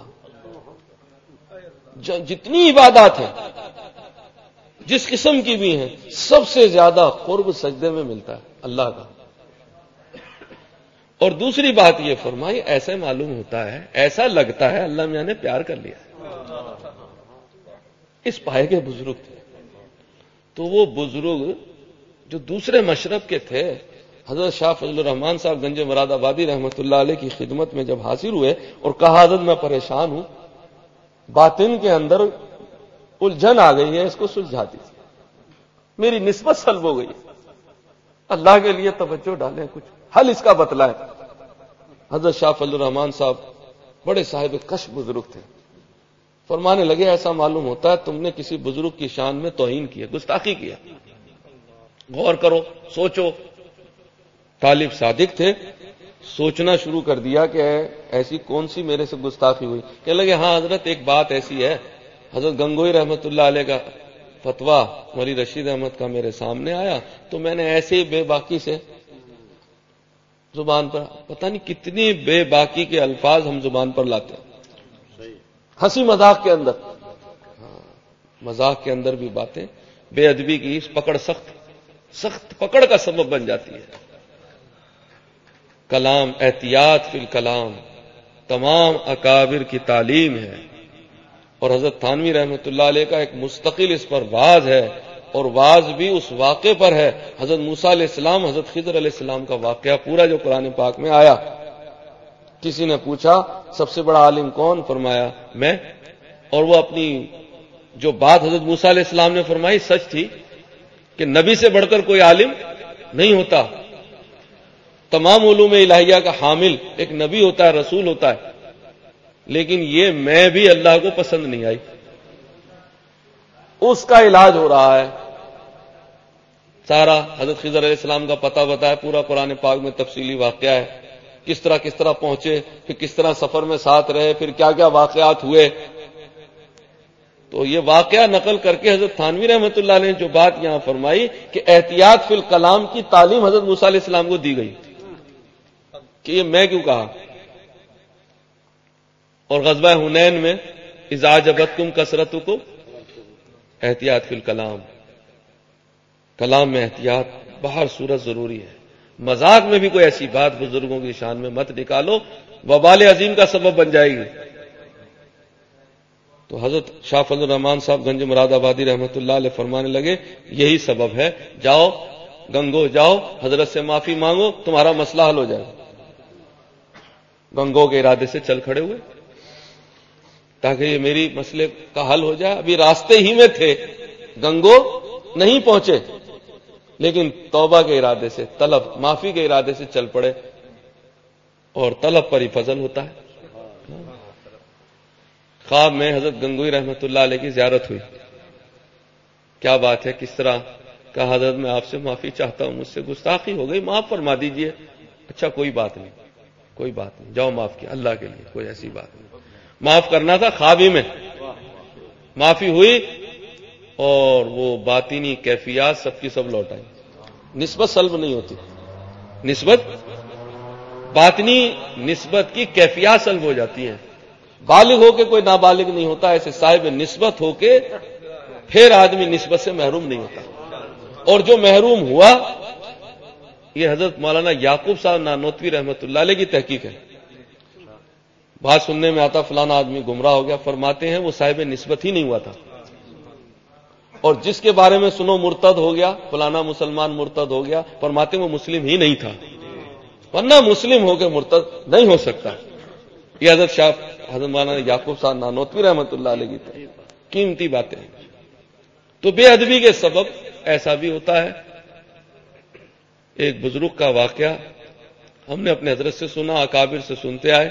جتنی عبادات ہیں جس قسم کی بھی ہیں، سب سے زیادہ قرب سجدے میں ملتا ہے اللہ کا. اور دوسری بات یہ فرمائی، ایسے معلوم ہوتا ہے، ایسا لگتا ہے اللہ میاں نے پیار کر لیا. اس پائے کے بزرگ تھے. تو وہ بزرگ جو دوسرے مشرب کے تھے، حضرت شاہ فضل الرحمان صاحب گنج مراد آبادی رحمت اللہ علیہ کی خدمت میں جب حاضر ہوئے اور کہا حضرت میں پریشان ہوں، باطن کے اندر الجھن آ گئی ہے، اس کو سلجھا دیجیے، میری نسبت سلب ہو گئی، اللہ کے لیے توجہ ڈالیں، کچھ حل اس کا بتلائیں. حضرت شاہ فضل الرحمان صاحب بڑے صاحب کش بزرگ تھے. فرمانے لگے ایسا معلوم ہوتا ہے تم نے کسی بزرگ کی شان میں توہین کی ہے، گستاخی کیا. غور کرو، سوچو. طالب صادق تھے، سوچنا شروع کر دیا کہ ایسی کون سی میرے سے گستاخی ہوئی. کہنے لگے ہاں حضرت ایک بات ایسی ہے، حضرت گنگوئی رحمت اللہ علیہ کا فتویٰ مولی رشید احمد کا میرے سامنے آیا تو میں نے ایسے ہی بے باکی سے زبان پر، پتہ نہیں کتنی بے باکی کے الفاظ ہم زبان پر لاتے ہیں، ہنسی مذاق کے اندر، مذاق کے اندر بھی باتیں بے ادبی کی پکڑ سخت سخت پکڑ کا سبب بن جاتی ہے. کلام، احتیاط فی الکلام تمام اکابر کی تعلیم ہے، اور حضرت تھانوی رحمۃ اللہ علیہ کا ایک مستقل اس پر واز ہے، اور واز بھی اس واقعے پر ہے. حضرت موسیٰ علیہ السلام، حضرت خضر علیہ السلام کا واقعہ پورا جو قرآن پاک میں آیا. کسی نے پوچھا سب سے بڑا عالم کون؟ فرمایا میں. اور وہ اپنی جو بات حضرت موسیٰ علیہ السلام نے فرمائی سچ تھی کہ نبی سے بڑھ کر کوئی عالم نہیں ہوتا. تمام علوم الہیہ کا حامل ایک نبی ہوتا ہے، رسول ہوتا ہے، لیکن یہ میں بھی اللہ کو پسند نہیں آئی. اس کا علاج ہو رہا ہے. سارا حضرت خضر علیہ السلام کا پتہ بتایا، پورا قرآن پاک میں تفصیلی واقعہ ہے، کس طرح کس طرح پہنچے، پھر کس طرح سفر میں ساتھ رہے، پھر کیا کیا واقعات ہوئے. تو یہ واقعہ نقل کر کے حضرت تھانوی رحمۃ اللہ علیہ نے جو بات یہاں فرمائی کہ احتیاط فی الکلام کی تعلیم حضرت موسیٰ علیہ السلام کو دی گئی، کہ یہ میں کیوں کہا. اور غزوہ حنین میں اذا اعجبتکم کثرتکم احتیاط فی الکلام، کلام میں احتیاط بہر صورت ضروری ہے. مذاق میں بھی کوئی ایسی بات بزرگوں کی شان میں مت نکالو، وبال عظیم کا سبب بن جائے گی. تو حضرت شاہ فضل الرحمان صاحب گنج مراد آبادی رحمۃ اللہ علیہ فرمانے لگے یہی سبب ہے، جاؤ گنگو جاؤ حضرت سے معافی مانگو، تمہارا مسئلہ حل ہو جائے. گنگو کے ارادے سے چل کھڑے ہوئے تاکہ یہ میری مسئلے کا حل ہو جائے. ابھی راستے ہی میں تھے، گنگو نہیں پہنچے، لیکن توبہ کے ارادے سے، طلب معافی کے ارادے سے چل پڑے، اور طلب پر ہی فضل ہوتا ہے. خواب میں حضرت گنگوئی رحمت اللہ علیہ کی زیارت ہوئی. کیا بات ہے، کس طرح؟ کہا حضرت میں آپ سے معافی چاہتا ہوں، مجھ سے گستاخی ہو گئی، معاف فرما دیجئے. اچھا کوئی بات نہیں، کوئی بات نہیں، جاؤ معاف کیا اللہ کے لیے، کوئی ایسی بات نہیں. معاف کرنا تھا، خواب ہی میں معافی ہوئی، اور وہ باطنی کیفیات سب کی سب لوٹ آئی. نسبت سلب نہیں ہوتی، نسبت باطنی نسبت کی کیفیات سلب ہو جاتی ہیں. بالغ ہو کے کوئی نابالغ نہیں ہوتا، ایسے صاحب نسبت ہو کے پھر آدمی نسبت سے محروم نہیں ہوتا. اور جو محروم ہوا، یہ حضرت مولانا یعقوب صاحب نانوتوی رحمۃ اللہ علیہ کی تحقیق ہے. بات سننے میں آتا فلانا آدمی گمراہ ہو گیا، فرماتے ہیں وہ صاحب نسبت ہی نہیں ہوا تھا. اور جس کے بارے میں سنو مرتد ہو گیا، فلانا مسلمان مرتد ہو گیا، فرماتے ہیں وہ مسلم ہی نہیں تھا، ورنہ مسلم ہو کے مرتد نہیں ہو سکتا. یہ حضرت شاہ حضرت مولانا یعقوب صاحب نانوتوی رحمۃ اللہ علیہ کی قیمتی باتیں ہیں. تو بے ادبی کے سبب ایسا بھی ہوتا ہے. ایک بزرگ کا واقعہ ہم نے اپنے حضرت سے سنا، اکابر سے سنتے آئے.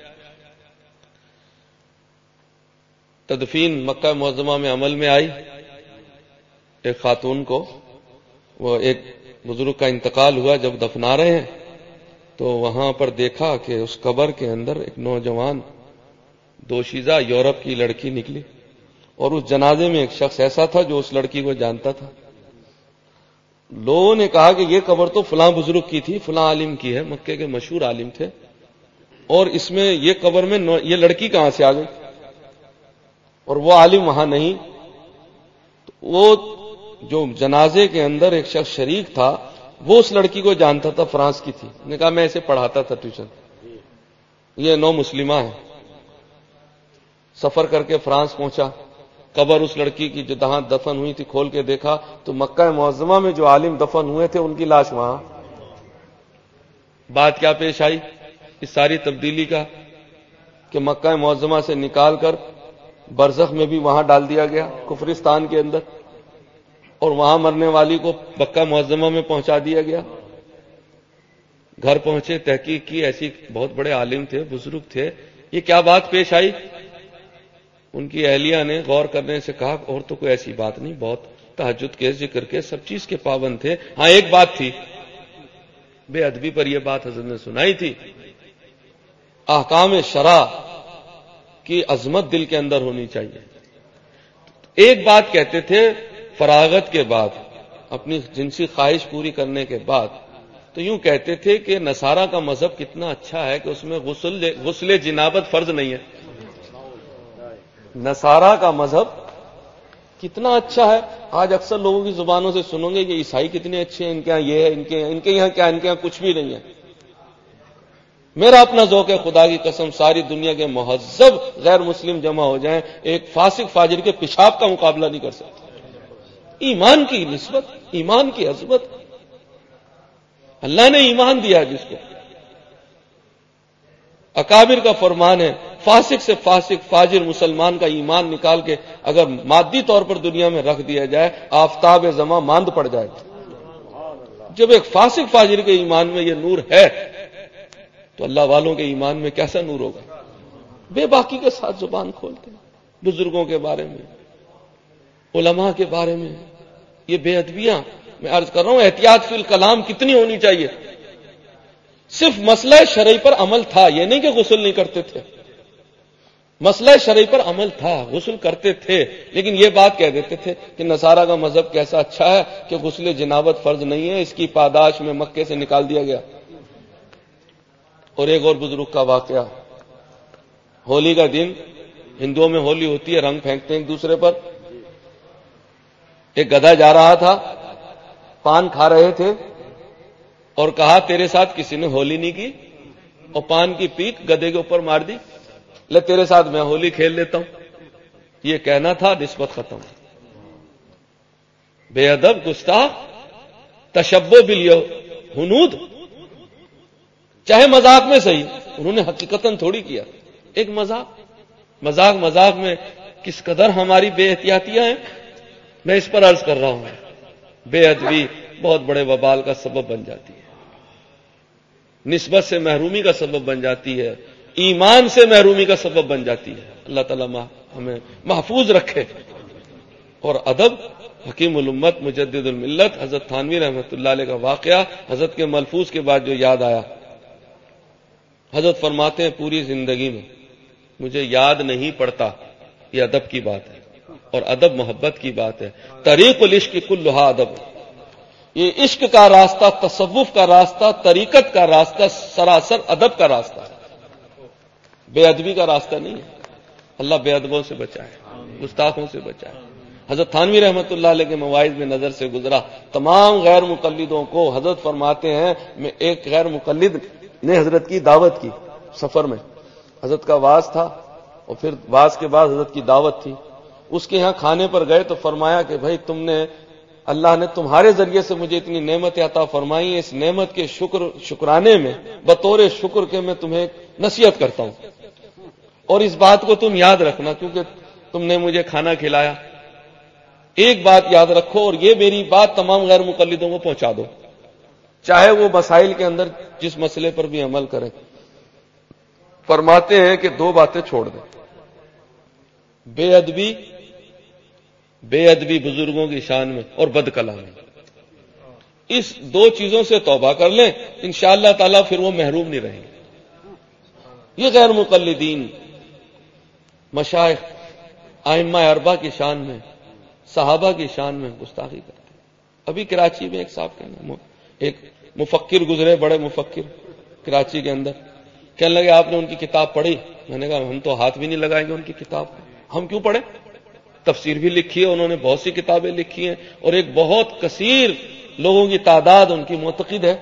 تدفین مکہ معظمہ میں عمل میں آئی. ایک خاتون کو، وہ ایک بزرگ کا انتقال ہوا، جب دفنا رہے ہیں تو وہاں پر دیکھا کہ اس قبر کے اندر ایک نوجوان دوشیزہ یورپ کی لڑکی نکلی، اور اس جنازے میں ایک شخص ایسا تھا جو اس لڑکی کو جانتا تھا. لوگوں نے کہا کہ یہ قبر تو فلاں بزرگ کی تھی، فلاں عالم کی ہے، مکے کے مشہور عالم تھے، اور اس میں یہ قبر میں یہ لڑکی کہاں سے آ گئی، اور وہ عالم وہاں نہیں. تو وہ جو جنازے کے اندر ایک شخص شریک تھا وہ اس لڑکی کو جانتا تھا، فرانس کی تھی. نے کہا میں اسے پڑھاتا تھا ٹیوشن، یہ نو مسلمہ ہے. سفر کر کے فرانس پہنچا، قبر اس لڑکی کی جو جہاں دفن ہوئی تھی کھول کے دیکھا تو مکہ معظمہ میں جو عالم دفن ہوئے تھے ان کی لاش وہاں. بات کیا پیش آئی اس ساری تبدیلی کا کہ مکہ معظمہ سے نکال کر برزخ میں بھی وہاں ڈال دیا گیا، کفرستان کے اندر، اور وہاں مرنے والی کو مکہ معظمہ میں پہنچا دیا گیا. گھر پہنچے، تحقیق کی، ایسی بہت بڑے عالم تھے، بزرگ تھے، یہ کیا بات پیش آئی. ان کی اہلیہ نے غور کرنے سے کہا اور تو کوئی ایسی بات نہیں، بہت تہجد کے ذکر کے سب چیز کے پابند تھے. ہاں ایک بات تھی بے ادبی پر یہ بات حضرت نے سنائی تھی. احکام شرع کی عظمت دل کے اندر ہونی چاہیے. ایک بات کہتے تھے فراغت کے بعد، اپنی جنسی خواہش پوری کرنے کے بعد، تو یوں کہتے تھے کہ نصارہ کا مذہب کتنا اچھا ہے کہ اس میں غسل غسل جنابت فرض نہیں ہے. نصارہ کا مذہب کتنا اچھا ہے. آج اکثر لوگوں کی زبانوں سے سنو گے کہ عیسائی کتنے اچھے ہیں، ان کے یہاں یہ ہے، ان کے ان کے یہاں کیا، ان کے یہاں کچھ بھی نہیں ہے. میرا اپنا ذوق ہے، خدا کی قسم ساری دنیا کے مہذب غیر مسلم جمع ہو جائیں، ایک فاسق فاجر کے پیشاب کا مقابلہ نہیں کر سکتے. ایمان کی نسبت، ایمان کی عظمت، اللہ نے ایمان دیا جس کو. اکابر کا فرمان ہے فاسق سے فاسق فاجر مسلمان کا ایمان نکال کے اگر مادی طور پر دنیا میں رکھ دیا جائے، آفتاب زماں ماند پڑ جائے. جب ایک فاسق فاجر کے ایمان میں یہ نور ہے تو اللہ والوں کے ایمان میں کیسا نور ہوگا. بے باکی کے ساتھ زبان کھولتے ہیں بزرگوں کے بارے میں، علماء کے بارے میں. یہ بے ادبیاں میں عرض کر رہا ہوں، احتیاط فی الکلام کتنی ہونی چاہیے. صرف مسئلہ شرعی پر عمل تھا، یہ نہیں کہ غسل نہیں کرتے تھے. مسئلہ شرعی پر عمل تھا، غسل کرتے تھے، لیکن یہ بات کہہ دیتے تھے کہ نصارہ کا مذہب کیسا اچھا ہے کہ غسل جنابت فرض نہیں ہے، اس کی پاداش میں مکے سے نکال دیا گیا. اور ایک اور بزرگ کا واقعہ، ہولی کا دن، ہندوؤں میں ہولی ہوتی ہے، رنگ پھینکتے ہیں ایک دوسرے پر. ایک گدھا جا رہا تھا، پان کھا رہے تھے اور کہا تیرے ساتھ کسی نے ہولی نہیں کی، اور پان کی پیک گدھے کے اوپر مار دی. لے تیرے ساتھ میں ہولی کھیل لیتا ہوں. یہ کہنا تھا، نسبت ختم. بے ادب، گستاخ، تشبہ بالہنود، چاہے مذاق میں صحیح، انہوں نے حقیقتاً تھوڑی کیا. ایک مذاق مذاق مذاق میں کس قدر ہماری بے احتیاطیاں ہیں. میں اس پر عرض کر رہا ہوں، بے ادبی بہت بڑے وبال کا سبب بن جاتی ہے، نسبت سے محرومی کا سبب بن جاتی ہے، ایمان سے محرومی کا سبب بن جاتی ہے. اللہ تعالیٰ ہمیں محفوظ رکھے. اور ادب، حکیم الامت مجدد الملت حضرت تھانوی رحمۃ اللہ علیہ کا واقعہ حضرت کے ملفوظ کے بعد جو یاد آیا. حضرت فرماتے ہیں پوری زندگی میں مجھے یاد نہیں پڑتا. یہ ادب کی بات ہے، اور ادب محبت کی بات ہے. طریق العشق کلھا ادب. یہ عشق کا راستہ، تصوف کا راستہ، طریقت کا راستہ سراسر ادب کا راستہ ہے، بے ادبی کا راستہ نہیں ہے. اللہ بے ادبوں سے بچائے، گستاخوں سے بچائے. حضرت تھانوی رحمۃ اللہ علیہ کے مواعظ میں نظر سے گزرا تمام غیر مقلدوں کو. حضرت فرماتے ہیں میں ایک غیر مقلد نے حضرت کی دعوت کی سفر میں. حضرت کا واز تھا اور پھر واز کے بعد حضرت کی دعوت تھی. اس کے ہاں کھانے پر گئے تو فرمایا کہ بھائی تم نے، اللہ نے تمہارے ذریعے سے مجھے اتنی نعمت عطا فرمائی ہے، اس نعمت کے شکر شکرانے میں بطور شکر کے میں تمہیں نصیحت کرتا ہوں، اور اس بات کو تم یاد رکھنا کیونکہ تم نے مجھے کھانا کھلایا. ایک بات یاد رکھو، اور یہ میری بات تمام غیر مقلدوں کو پہنچا دو، چاہے وہ مسائل کے اندر جس مسئلے پر بھی عمل کریں. فرماتے ہیں کہ دو باتیں چھوڑ دیں، بے ادبی بے ادبی بزرگوں کی شان میں، اور بد کلامی. اس دو چیزوں سے توبہ کر لیں، انشاءاللہ تعالی پھر وہ محروم نہیں رہیں گے. یہ غیر مقلدین مشائخ ائمہ اربعہ کی شان میں، صحابہ کی شان میں گستاخی کرتے ہیں. ابھی کراچی میں ایک صاحب کے نام ایک مفکر گزرے، بڑے مفکر کراچی کے اندر، کہنے لگے آپ نے ان کی کتاب پڑھی؟ میں نے کہا ہم تو ہاتھ بھی نہیں لگائیں گے ان کی کتاب کو، ہم کیوں پڑھیں؟ تفسیر بھی لکھی ہے انہوں نے، بہت سی کتابیں لکھی ہیں، اور ایک بہت کثیر لوگوں کی تعداد ان کی معتقد ہے.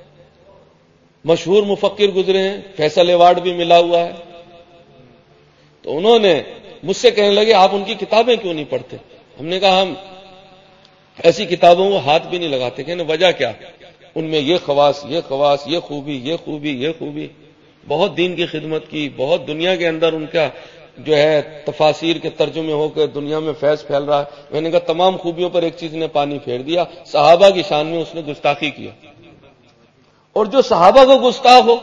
مشہور مفکر گزرے ہیں، فیصل ایوارڈ بھی ملا ہوا ہے. تو انہوں نے مجھ سے کہنے لگے آپ ان کی کتابیں کیوں نہیں پڑھتے؟ ہم نے کہا ہم ایسی کتابوں کو ہاتھ بھی نہیں لگاتے. کہنے وجہ کیا؟ ان میں یہ خواص، یہ خواص، یہ خوبی، یہ خوبی، یہ خوبی. بہت دین کی خدمت کی، بہت دنیا کے اندر ان کا جو ہے تفاسیر کے ترجمے ہو کے دنیا میں فیض پھیل رہا ہے. میں نے کہا تمام خوبیوں پر ایک چیز نے پانی پھیر دیا، صحابہ کی شان میں اس نے گستاخی کیا. اور جو صحابہ کو گستاخ ہو،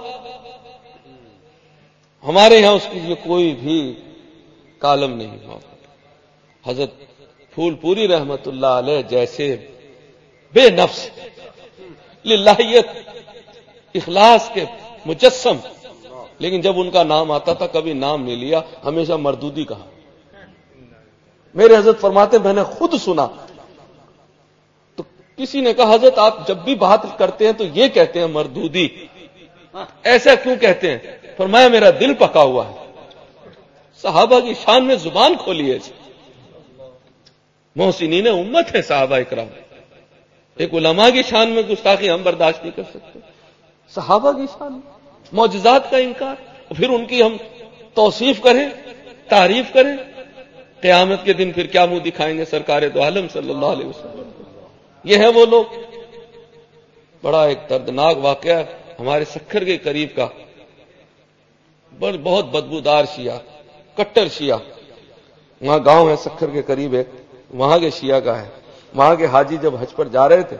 ہمارے ہاں اس کے لیے کوئی بھی کالم نہیں. حضرت پھول پوری رحمت اللہ علیہ جیسے بے نفس للہیت اخلاص کے مجسم، لیکن جب ان کا نام آتا تھا کبھی نام نہیں لیا، ہمیشہ مردودی کہا. میرے حضرت فرماتے میں نے خود سنا تو کسی نے کہا حضرت آپ جب بھی بات کرتے ہیں تو یہ کہتے ہیں مردودی، ایسا کیوں کہتے ہیں؟ فرمایا میرا دل پکا ہوا ہے. صحابہ کی شان میں زبان کھولی ہے. محسنین امت ہے صحابہ اکرام. ایک علماء کی شان میں گستاخی ہم برداشت نہیں کر سکتے، صحابہ کی شان میں معجزات کا انکار، پھر ان کی ہم توصیف کریں، تعریف کریں. قیامت کے دن پھر کیا منہ دکھائیں گے سرکار دو عالم صلی اللہ علیہ وسلم. یہ ہے وہ لوگ. بڑا ایک دردناک واقعہ ہمارے سکھر کے قریب کا، بہت بدبودار شیعہ، کٹر شیعہ. وہاں گاؤں ہے سکھر کے قریب ایک، وہاں کے شیعہ کا ہے. وہاں کے حاجی جب حج پر جا رہے تھے،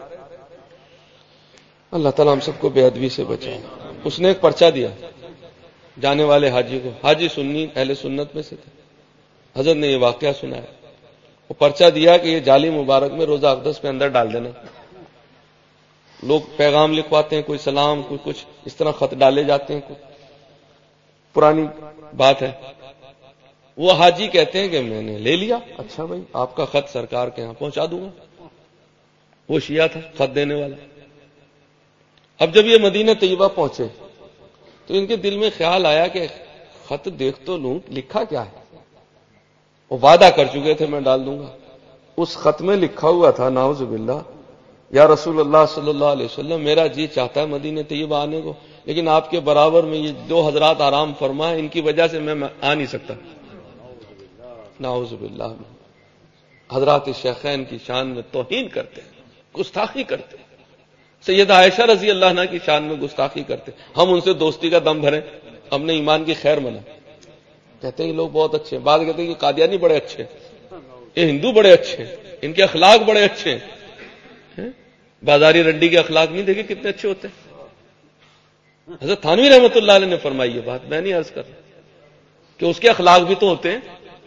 اللہ تعالیٰ ہم سب کو بے ادبی سے بچائے، اس نے ایک پرچہ دیا جانے والے حاجی کو. حاجی سنی اہل سنت میں سے تھے. حضرت نے یہ واقعہ سنایا. وہ پرچہ دیا کہ یہ جالی مبارک میں روزہ اقدس پہ اندر ڈال دینا. لوگ پیغام لکھواتے ہیں، کوئی سلام، کوئی کچھ اس طرح خط ڈالے جاتے ہیں. کوئی پرانی بات ہے. وہ حاجی کہتے ہیں کہ میں نے لے لیا. اچھا بھائی آپ کا خط سرکار کے یہاں پہنچا دوں گا. وہ شیعہ تھا خط دینے والا. اب جب یہ مدینہ طیبہ پہنچے تو ان کے دل میں خیال آیا کہ خط دیکھ تو لوں لکھا کیا ہے. وہ وعدہ کر چکے تھے میں ڈال دوں گا. اس خط میں لکھا ہوا تھا نعوذ باللہ، یا رسول اللہ صلی اللہ علیہ وسلم میرا جی چاہتا ہے مدینہ طیبہ آنے کو، لیکن آپ کے برابر میں یہ دو حضرات آرام فرمائیں، ان کی وجہ سے میں آ نہیں سکتا. نعوذ باللہ. حضرات شیخین کی شان میں توہین کرتے ہیں، گستاخی کرتے ہیں. سیدہ عائشہ رضی اللہ عنہ کی شان میں گستاخی کرتے ہیں. ہم ان سے دوستی کا دم بھریں، ہم نے ایمان کی خیر منا. کہتے ہیں یہ لوگ بہت اچھے ہیں. بعض کہتے ہیں کہ قادیانی بڑے اچھے ہیں، یہ ہندو بڑے اچھے ہیں، ان کے اخلاق بڑے اچھے ہیں. بازاری رنڈی کے اخلاق نہیں دیکھے کتنے اچھے ہوتے ہیں. حضرت تھانوی رحمۃ اللہ علیہ نے فرمائی یہ بات، میں نہیں عرض کر رہا کہ اس کے اخلاق بھی تو ہوتے ہیں.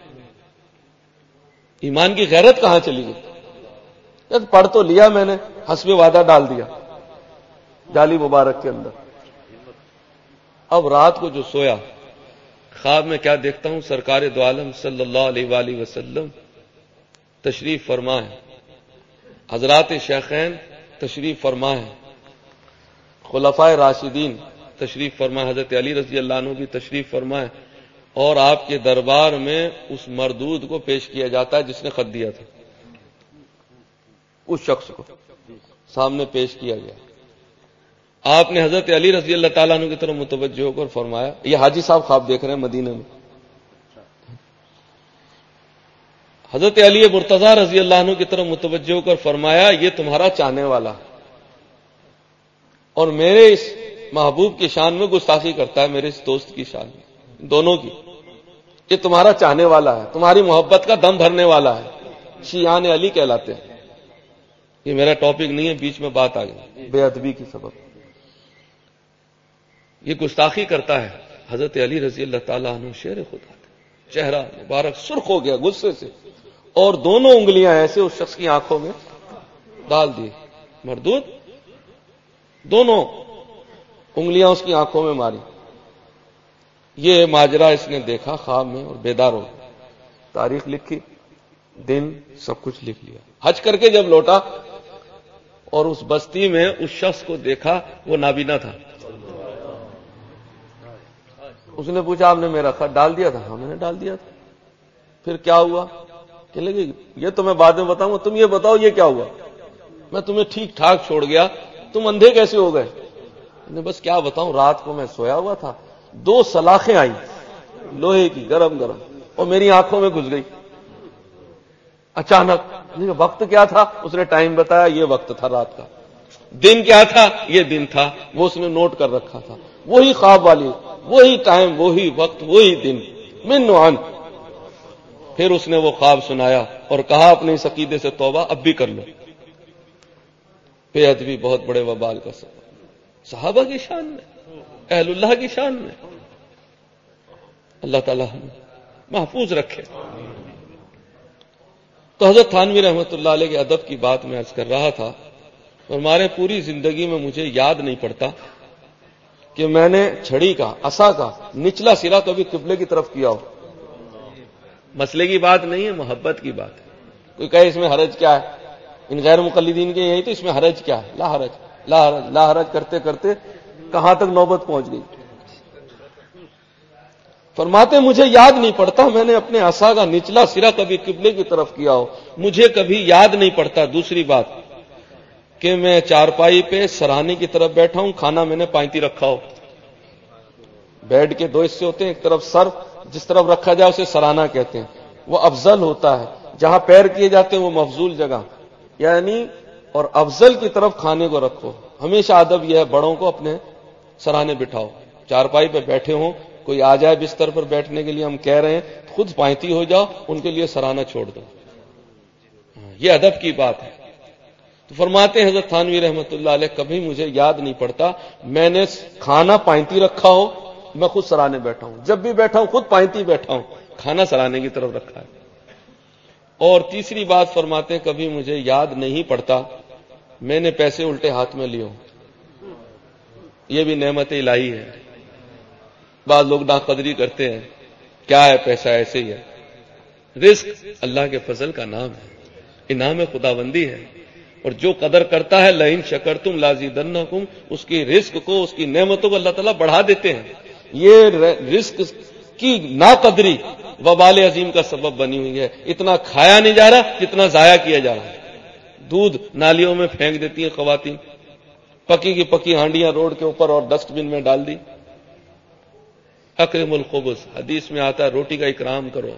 ایمان کی غیرت کہاں چلی گئی؟ پڑھ تو لیا میں نے، حسب وعدہ ڈال دیا جالی مبارک کے اندر. اب رات کو جو سویا، خواب میں کیا دیکھتا ہوں، سرکار دو عالم صلی اللہ علیہ وآلہ وسلم تشریف فرما ہے، حضرات شیخین تشریف فرما ہے، خلفائے راشدین تشریف فرما ہے، حضرت علی رضی اللہ عنہ بھی تشریف فرما ہے، اور آپ کے دربار میں اس مردود کو پیش کیا جاتا ہے جس نے خط دیا تھا. اس شخص کو سامنے پیش کیا گیا. آپ نے حضرت علی رضی اللہ تعالیٰ عنہ کی طرف متوجہ ہو کر فرمایا، یہ حاجی صاحب خواب دیکھ رہے ہیں مدینہ میں، حضرت علی مرتضیٰ رضی اللہ عنہ کی طرف متوجہ ہو کر فرمایا یہ تمہارا چاہنے والا اور میرے اس محبوب کی شان میں گستاخی کرتا ہے، میرے اس دوست کی شان میں، دونوں کی. یہ تمہارا چاہنے والا ہے، تمہاری محبت کا دم بھرنے والا ہے. شیعان علی کہلاتے ہیں. یہ میرا ٹاپک نہیں ہے، بیچ میں بات آ گئی بے ادبی کی سبب. یہ گستاخی کرتا ہے. حضرت علی رضی اللہ تعالیٰ عنہ شیر خدا تھے، چہرہ مبارک سرخ ہو گیا غصے سے، اور دونوں انگلیاں ایسے اس شخص کی آنکھوں میں ڈال دی. مردود دونوں انگلیاں اس کی آنکھوں میں ماری. یہ ماجرا اس نے دیکھا خواب میں اور بیدار ہو گیا. تاریخ لکھی، دن سب کچھ لکھ لیا. حج کر کے جب لوٹا اور اس بستی میں اس شخص کو دیکھا، وہ نابینا تھا. اس نے پوچھا آپ نے میرا خط ڈال دیا تھا؟ ہاں میں نے ڈال دیا تھا. پھر کیا ہوا؟ کہ لگے یہ تو میں بعد میں بتاؤں گا، تم یہ بتاؤ یہ کیا ہوا. میں تمہیں ٹھیک ٹھاک چھوڑ گیا، تم اندھے کیسے ہو گئے؟ نے بس کیا بتاؤں، رات کو میں سویا ہوا تھا، دو سلاخیں آئیں لوہے کی گرم گرم اور میری آنکھوں میں گھس گئی اچانک. وقت کیا تھا؟ اس نے ٹائم بتایا، یہ وقت تھا رات کا. دن کیا تھا؟ یہ دن تھا. وہ اس نے نوٹ کر رکھا تھا. وہی خواب والی، وہی ٹائم، وہی وقت، وہی دن. من نوعن. پھر اس نے وہ خواب سنایا اور کہا اپنے اس عقیدے سے توبہ اب بھی کر لو. بے ادبی بہت بڑے وبال کا سبب. صحابہ کی شان میں، اہل اللہ کی شان میں. اللہ تعالیٰ ہمیں محفوظ رکھے. تو حضرت تھانوی رحمۃ اللہ علیہ کے ادب کی بات میں عرض کر رہا تھا. اور ہمارے پوری زندگی میں مجھے یاد نہیں پڑتا کہ میں نے چھڑی کا عصا کا نچلا سرا کبھی قبلے کی طرف کیا ہو. مسئلے کی بات نہیں ہے، محبت کی بات ہے. کوئی کہے اس میں حرج کیا ہے، ان غیر مقلدین کے یہی تو اس میں حرج کیا ہے، لا حرج لا حرج لا حرج کرتے کرتے کہاں تک نوبت پہنچ گئی. فرماتے مجھے یاد نہیں پڑتا میں نے اپنے عصا کا نچلا سرا کبھی قبلے کی طرف کیا ہو. مجھے کبھی یاد نہیں پڑتا دوسری بات کہ میں چارپائی پہ سراہنے کی طرف بیٹھا ہوں، کھانا میں نے پائنتی رکھا ہو. بیڈ کے دو حصے ہوتے ہیں، ایک طرف سر جس طرف رکھا جائے اسے سرانہ کہتے ہیں، وہ افضل ہوتا ہے. جہاں پیر کیے جاتے ہیں وہ مفضول جگہ، یعنی اور افضل کی طرف کھانے کو رکھو. ہمیشہ ادب یہ ہے بڑوں کو اپنے سراہنے بٹھاؤ. چارپائی پہ بیٹھے ہوں، کوئی آ جائے بستر پر بیٹھنے کے لیے، ہم کہہ رہے ہیں خود پائنتی ہو جاؤ، ان کے لیے سراہنا چھوڑ دو. یہ ادب کی بات ہے. تو فرماتے ہیں حضرت تھانوی رحمۃ اللہ علیہ کبھی مجھے یاد نہیں پڑتا میں نے کھانا پائنتی رکھا ہو، میں خود سراہنے بیٹھا ہوں. جب بھی بیٹھا ہوں خود پائنتی بیٹھا ہوں، کھانا سراہنے کی طرف رکھا ہے. اور تیسری بات فرماتے ہیں کبھی مجھے یاد نہیں پڑتا میں نے پیسے الٹے ہاتھ میں لیے ہوں. یہ بھی نعمت الہی ہے. بعض لوگ ناقدری کرتے ہیں، کیا ہے پیسہ ایسے ہی ہے. رزق اللہ کے فضل کا نام ہے، انعام خداوندی ہے. اور جو قدر کرتا ہے لئن شکرتم لازیدنکم، اس کی رزق کو اس کی نعمتوں کو اللہ تعالیٰ بڑھا دیتے ہیں. یہ رزق کی ناقدری وبال عظیم کا سبب بنی ہوئی ہے. اتنا کھایا نہیں جا رہا جتنا ضائع کیا جا رہا ہے. دودھ نالیوں میں پھینک دیتی ہیں خواتین، پکی کی پکی ہانڈیاں روڈ کے اوپر اور ڈسٹ بن میں ڈال دی. اکرم الخبز، حدیث میں آتا ہے روٹی کا اکرام کرو.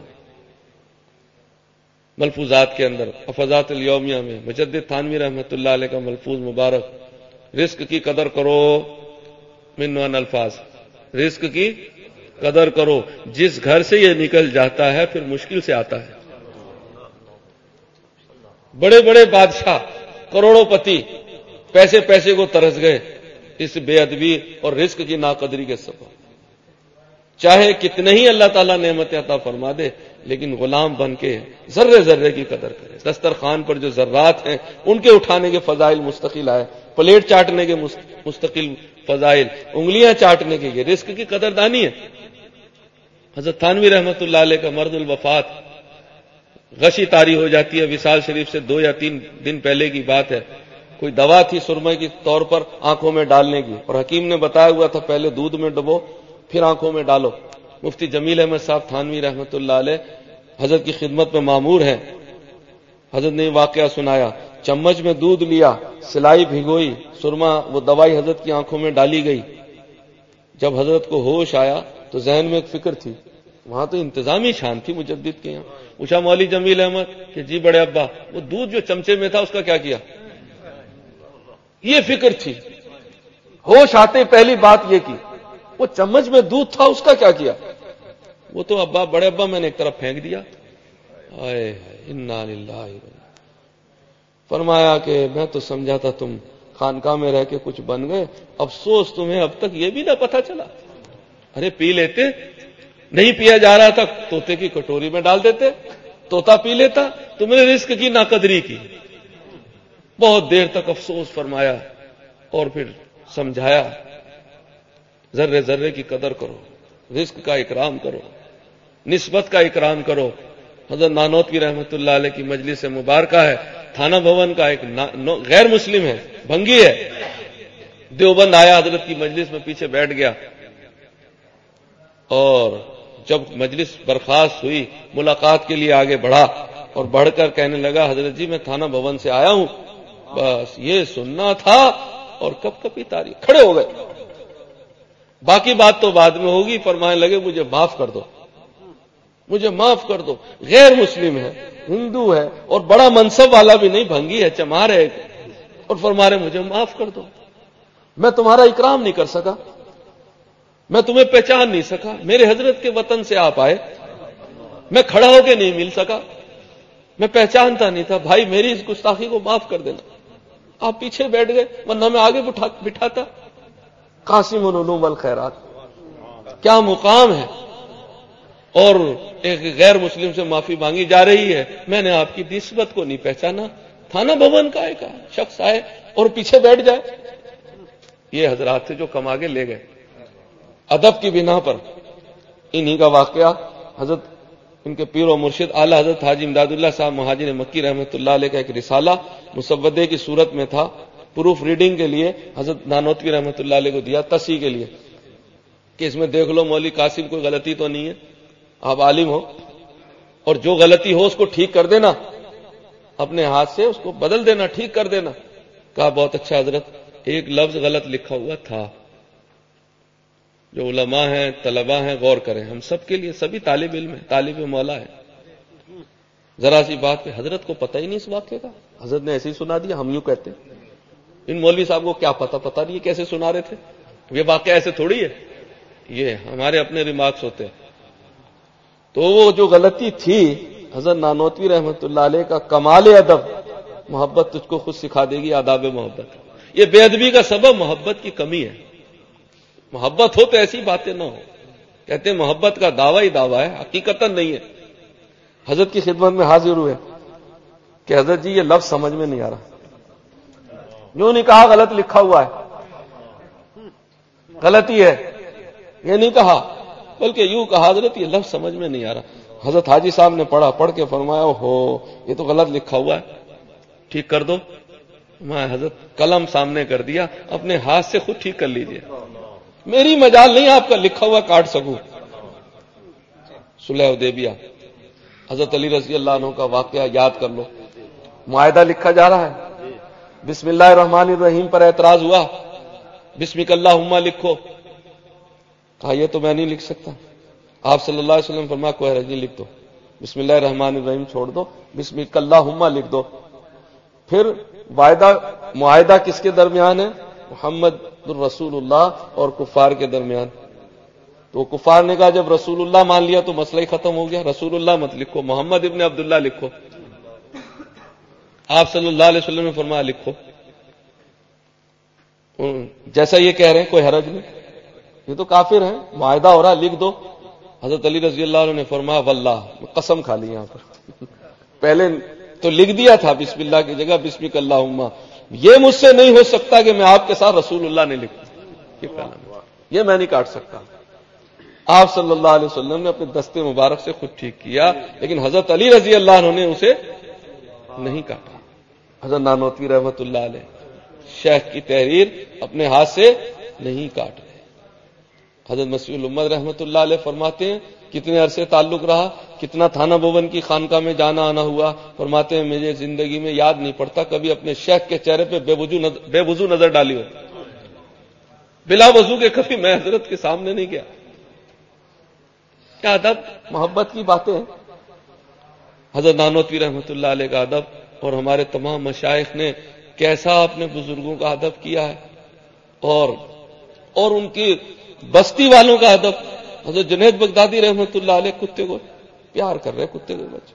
ملفوظات کے اندر افضات الیومیہ میں مجدد تھانوی رحمۃ اللہ علیہ کا ملفوظ مبارک، رزق کی قدر کرو. من وان الفاظ، رزق کی قدر کرو. جس گھر سے یہ نکل جاتا ہے پھر مشکل سے آتا ہے. بڑے بڑے بادشاہ کروڑوں پتی پیسے پیسے کو ترس گئے اس بے ادبی اور رزق کی ناقدری کے سبب. چاہے کتنے ہی اللہ تعالیٰ نعمت عطا فرما دے، لیکن غلام بن کے ذرے ذرے کی قدر کرے. دسترخوان پر جو ذرات ہیں ان کے اٹھانے کے فضائل مستقل آئے، پلیٹ چاٹنے کے مستقل فضائل، انگلیاں چاٹنے کے، یہ رزق کی قدردانی ہے. حضرت تھانوی رحمۃ اللہ علیہ کا مرض الوفات، غشی طاری ہو جاتی ہے. وصال شریف سے دو یا تین دن پہلے کی بات ہے. کوئی دوا تھی سرمے کے طور پر آنکھوں میں ڈالنے کی، اور حکیم نے بتایا ہوا تھا پہلے دودھ میں ڈبو پھر آنکھوں میں ڈالو. مفتی جمیل احمد صاحب تھانوی رحمۃ اللہ علیہ حضرت کی خدمت میں مامور ہیں. حضرت نے واقعہ سنایا، چمچ میں دودھ لیا، سلائی بھگوئی، سرما وہ دوائی حضرت کی آنکھوں میں ڈالی گئی. جب حضرت کو ہوش آیا تو ذہن میں ایک فکر تھی. وہاں تو انتظامی شان تھی مجدد کے یہاں. پوچھا مولوی جمیل احمد کہ جی بڑے ابا، وہ دودھ جو چمچے میں تھا اس کا کیا کیا؟ یہ فکر تھی. ہوش آتے پہلی بات یہ کی، وہ چمچ میں دودھ تھا اس کا کیا کیا؟ وہ تو ابا بڑے ابا میں نے ایک طرف پھینک دیا. آئے انا للہ. فرمایا کہ میں تو سمجھا تھا تم خانقاہ میں رہ کے کچھ بن گئے، افسوس تمہیں اب تک یہ بھی نہ پتا چلا. ارے پی لیتے، نہیں پیا جا رہا تھا طوطے کی کٹوری میں ڈال دیتے، طوطا پی لیتا. تم نے رزق کی ناقدری کی. بہت دیر تک افسوس فرمایا اور پھر سمجھایا ذرے ذرے کی قدر کرو، رزق کا اکرام کرو، نسبت کا اکرام کرو. حضرت نانوتوی رحمۃ اللہ علیہ کی مجلس مبارکہ ہے، تھانہ بھون کا ایک غیر مسلم ہے، بھنگی ہے، دیوبند آیا، حضرت کی مجلس میں پیچھے بیٹھ گیا. اور جب مجلس برخاست ہوئی ملاقات کے لیے آگے بڑھا اور بڑھ کر کہنے لگا حضرت جی میں تھانہ بھون سے آیا ہوں، بس یہ سننا تھا. اور کب کبھی تاریخ کھڑے ہو گئے. باقی بات تو بعد میں ہوگی. فرمانے لگے مجھے معاف کر دو، مجھے معاف کر دو. غیر مسلم ہے، ہندو ہے، اور بڑا منصب والا بھی نہیں، بھنگی ہے، چمار ہے. اور فرما رہے مجھے معاف کر دو، میں تمہارا اکرام نہیں کر سکا، میں تمہیں پہچان نہیں سکا. میرے حضرت کے وطن سے آپ آئے، میں کھڑا ہو کے نہیں مل سکا، میں پہچانتا نہیں تھا. بھائی میری اس گستاخی کو معاف کر دینا. آپ پیچھے بیٹھ گئے ورنہ میں آگے بٹھاتا. قاسم العلوم والخیرات، کیا مقام ہے. اور ایک غیر مسلم سے معافی مانگی جا رہی ہے. میں نے آپ کی نسبت کو نہیں پہچانا. تھانہ بھون کا ایک شخص آئے اور پیچھے بیٹھ جائے. یہ حضرات تھے جو کم آگے لے گئے. ادب کی بنا پر انہی کا واقعہ حضرت ان کے پیر و مرشد اعلی حضرت حاجی امداد اللہ صاحب مہاجر مکی رحمۃ اللہ علیہ کا ایک رسالہ مسودے کی صورت میں تھا، پروف ریڈنگ کے لیے حضرت نانوتوی رحمۃ اللہ علیہ کو دیا، تصحیح کے لیے کہ اس میں دیکھ لو مولوی قاسم کوئی غلطی تو نہیں ہے، آپ عالم ہو اور جو غلطی ہو اس کو ٹھیک کر دینا، اپنے ہاتھ سے اس کو بدل دینا، ٹھیک کر دینا۔ کہا بہت اچھا حضرت، ایک لفظ غلط لکھا ہوا تھا، جو علماء ہیں طلباء ہیں غور کریں، ہم سب کے لیے، سبھی طالب علم ہیں، طالب مولا ہے، ذرا سی بات پہ حضرت کو پتہ ہی نہیں اس واقعے کا، حضرت نے ایسے ہی سنا دیا، ہم یوں کہتے ہیں ان مولوی صاحب کو کیا پتہ، پتہ نہیں کیسے سنا رہے تھے، یہ واقعہ ایسے تھوڑی ہے، یہ ہمارے اپنے ریمارکس ہوتے ہیں۔ تو وہ جو غلطی تھی حضرت نانوتوی رحمۃ اللہ علیہ کا کمال ادب، محبت تجھ کو خود سکھا دے گی آداب محبت، یہ بے ادبی کا سبب محبت کی کمی ہے، محبت ہو تو ایسی باتیں نہ ہو، کہتے ہیں محبت کا دعویٰ ہی دعویٰ ہے، حقیقتاً نہیں ہے۔ حضرت کی خدمت میں حاضر ہوئے کہ حضرت جی یہ لفظ سمجھ میں نہیں آ رہا، یوں نہیں کہا غلط لکھا ہوا ہے، غلطی ہے، یہ نہیں کہا، بلکہ یوں کہا حضرت یہ لفظ سمجھ میں نہیں آ رہا۔ حضرت حاجی صاحب نے پڑھا، پڑھ کے فرمایا ہو یہ تو غلط لکھا ہوا ہے، ٹھیک کر دو۔ میں حضرت قلم سامنے کر دیا، اپنے ہاتھ سے خود ٹھیک کر لیجئے، میری مجال نہیں آپ کا لکھا ہوا کاٹ سکوں۔ صلح حدیبیہ، حضرت علی رضی اللہ عنہ کا واقعہ یاد کر لو، معاہدہ لکھا جا رہا ہے، بسم اللہ الرحمن الرحیم پر اعتراض ہوا، بسمک اللہم لکھو، کہا یہ تو میں نہیں لکھ سکتا، آپ صلی اللہ علیہ وسلم فرمایا کوئی حرج نہیں، لکھ دو، بسم اللہ الرحمن الرحیم چھوڑ دو، بسمک اللہم لکھ دو۔ پھر وعدہ معاہدہ کس کے درمیان ہے؟ محمد الرسول اللہ اور کفار کے درمیان۔ تو کفار نے کہا جب رسول اللہ مان لیا تو مسئلہ ہی ختم ہو گیا، رسول اللہ مت لکھو، محمد ابن عبداللہ لکھو۔ آپ صلی اللہ علیہ وسلم نے فرمایا لکھو، جیسا یہ کہہ رہے ہیں کوئی حرج نہیں، یہ تو کافر ہیں، معاہدہ ہو رہا لکھ دو۔ حضرت علی رضی اللہ عنہ نے فرمایا واللہ، قسم کھا لی یہاں پر، پہلے تو لکھ دیا تھا بسم اللہ کی جگہ بسمک اللہم، یہ مجھ سے نہیں ہو سکتا کہ میں آپ کے ساتھ رسول اللہ نے لکھوں، یہ پہلا، یہ میں نہیں کاٹ سکتا۔ آپ صلی اللہ علیہ وسلم نے اپنے دستے مبارک سے خود ٹھیک کیا، لیکن حضرت علی رضی اللہ عنہ نے اسے نہیں کاٹا۔ حضرت نانوتوی رحمۃ اللہ علیہ شیخ کی تحریر اپنے ہاتھ سے نہیں کاٹ رہے۔ حضرت مسیح الامت رحمۃ اللہ علیہ فرماتے ہیں کتنے عرصے تعلق رہا، کتنا تھانہ بھون کی خانقاہ میں جانا آنا ہوا، فرماتے ہیں مجھے زندگی میں یاد نہیں پڑتا کبھی اپنے شیخ کے چہرے پہ بے وضو نظر, بے وضو نظر ڈالی ہو، بلا وضو کے کبھی میں حضرت کے سامنے نہیں گیا۔ کیا ادب، محبت کی باتیں ہیں۔ حضرت نانوتوی رحمۃ اللہ علیہ کا ادب اور ہمارے تمام مشائخ نے کیسا اپنے بزرگوں کا ادب کیا ہے، اور اور ان کی بستی والوں کا ادب۔ حضرت جنید بغدادی رحمۃ اللہ علیہ کتے کو پیار کر رہے، کتے کے بچے،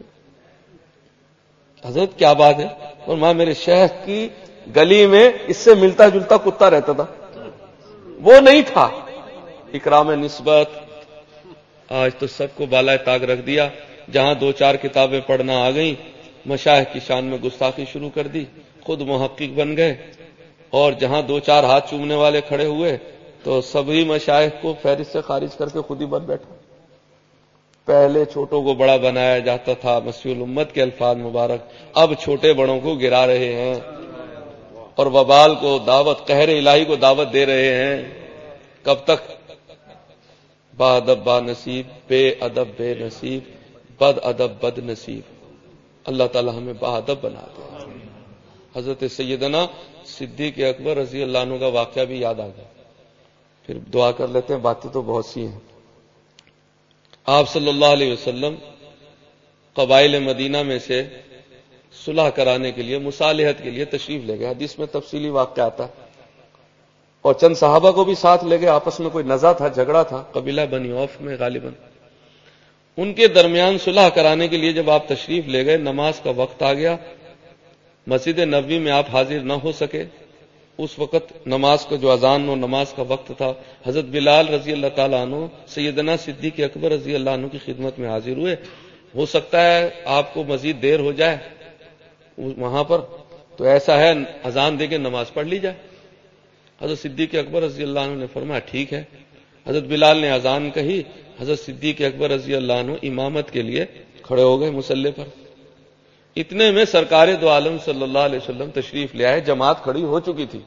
حضرت کیا بات ہے، اور ماں میرے شیخ کی گلی میں اس سے ملتا جلتا کتا رہتا تھا، وہ نہیں تھا۔ اکرام نسبت آج تو سب کو بالائے طاق رکھ دیا، جہاں دو چار کتابیں پڑھنا آ گئیں مشائخ کی شان میں گستاخی شروع کر دی، خود محقق بن گئے، اور جہاں دو چار ہاتھ چومنے والے کھڑے ہوئے تو سبھی مشائخ کو فہرست سے خارج کر کے خود ہی بن بیٹھا۔ پہلے چھوٹوں کو بڑا بنایا جاتا تھا، مسیح الامت کے الفاظ مبارک، اب چھوٹے بڑوں کو گرا رہے ہیں اور وبال کو دعوت، قہر الہی کو دعوت دے رہے ہیں۔ کب تک؟ با ادب با نصیب، بے ادب بے نصیب، بد ادب بد نصیب۔ اللہ تعالی ہمیں با ادب بنا دے۔ حضرت سیدنا صدیق اکبر رضی اللہ عنہ کا واقعہ بھی یاد آ گیا، پھر دعا کر لیتے ہیں، باتیں تو بہت سی ہیں۔ آپ صلی اللہ علیہ وسلم قبائل مدینہ میں سے صلح کرانے کے لیے، مصالحت کے لیے تشریف لے گئے، حدیث میں تفصیلی واقعہ آتا ہے، اور چند صحابہ کو بھی ساتھ لے گئے، آپس میں کوئی نزاع تھا، جھگڑا تھا قبیلہ بنی عوف میں غالباً، ان کے درمیان صلح کرانے کے لیے جب آپ تشریف لے گئے، نماز کا وقت آ گیا، مسجد نبوی میں آپ حاضر نہ ہو سکے، اس وقت نماز کا جو اذان و نماز کا وقت تھا، حضرت بلال رضی اللہ تعالیٰ عنہ سیدنا صدیق اکبر رضی اللہ عنہ کی خدمت میں حاضر ہوئے، ہو سکتا ہے آپ کو مزید دیر ہو جائے وہاں پر، تو ایسا ہے اذان دے کے نماز پڑھ لی جائے۔ حضرت صدیق اکبر رضی اللہ عنہ نے فرمایا ٹھیک ہے، حضرت بلال نے اذان کہی، حضرت صدیق اکبر رضی اللہ عنہ امامت کے لیے کھڑے ہو گئے مصلی پر. اتنے میں سرکار دو عالم صلی اللہ علیہ وسلم تشریف لے آئے، جماعت کھڑی ہو چکی تھی.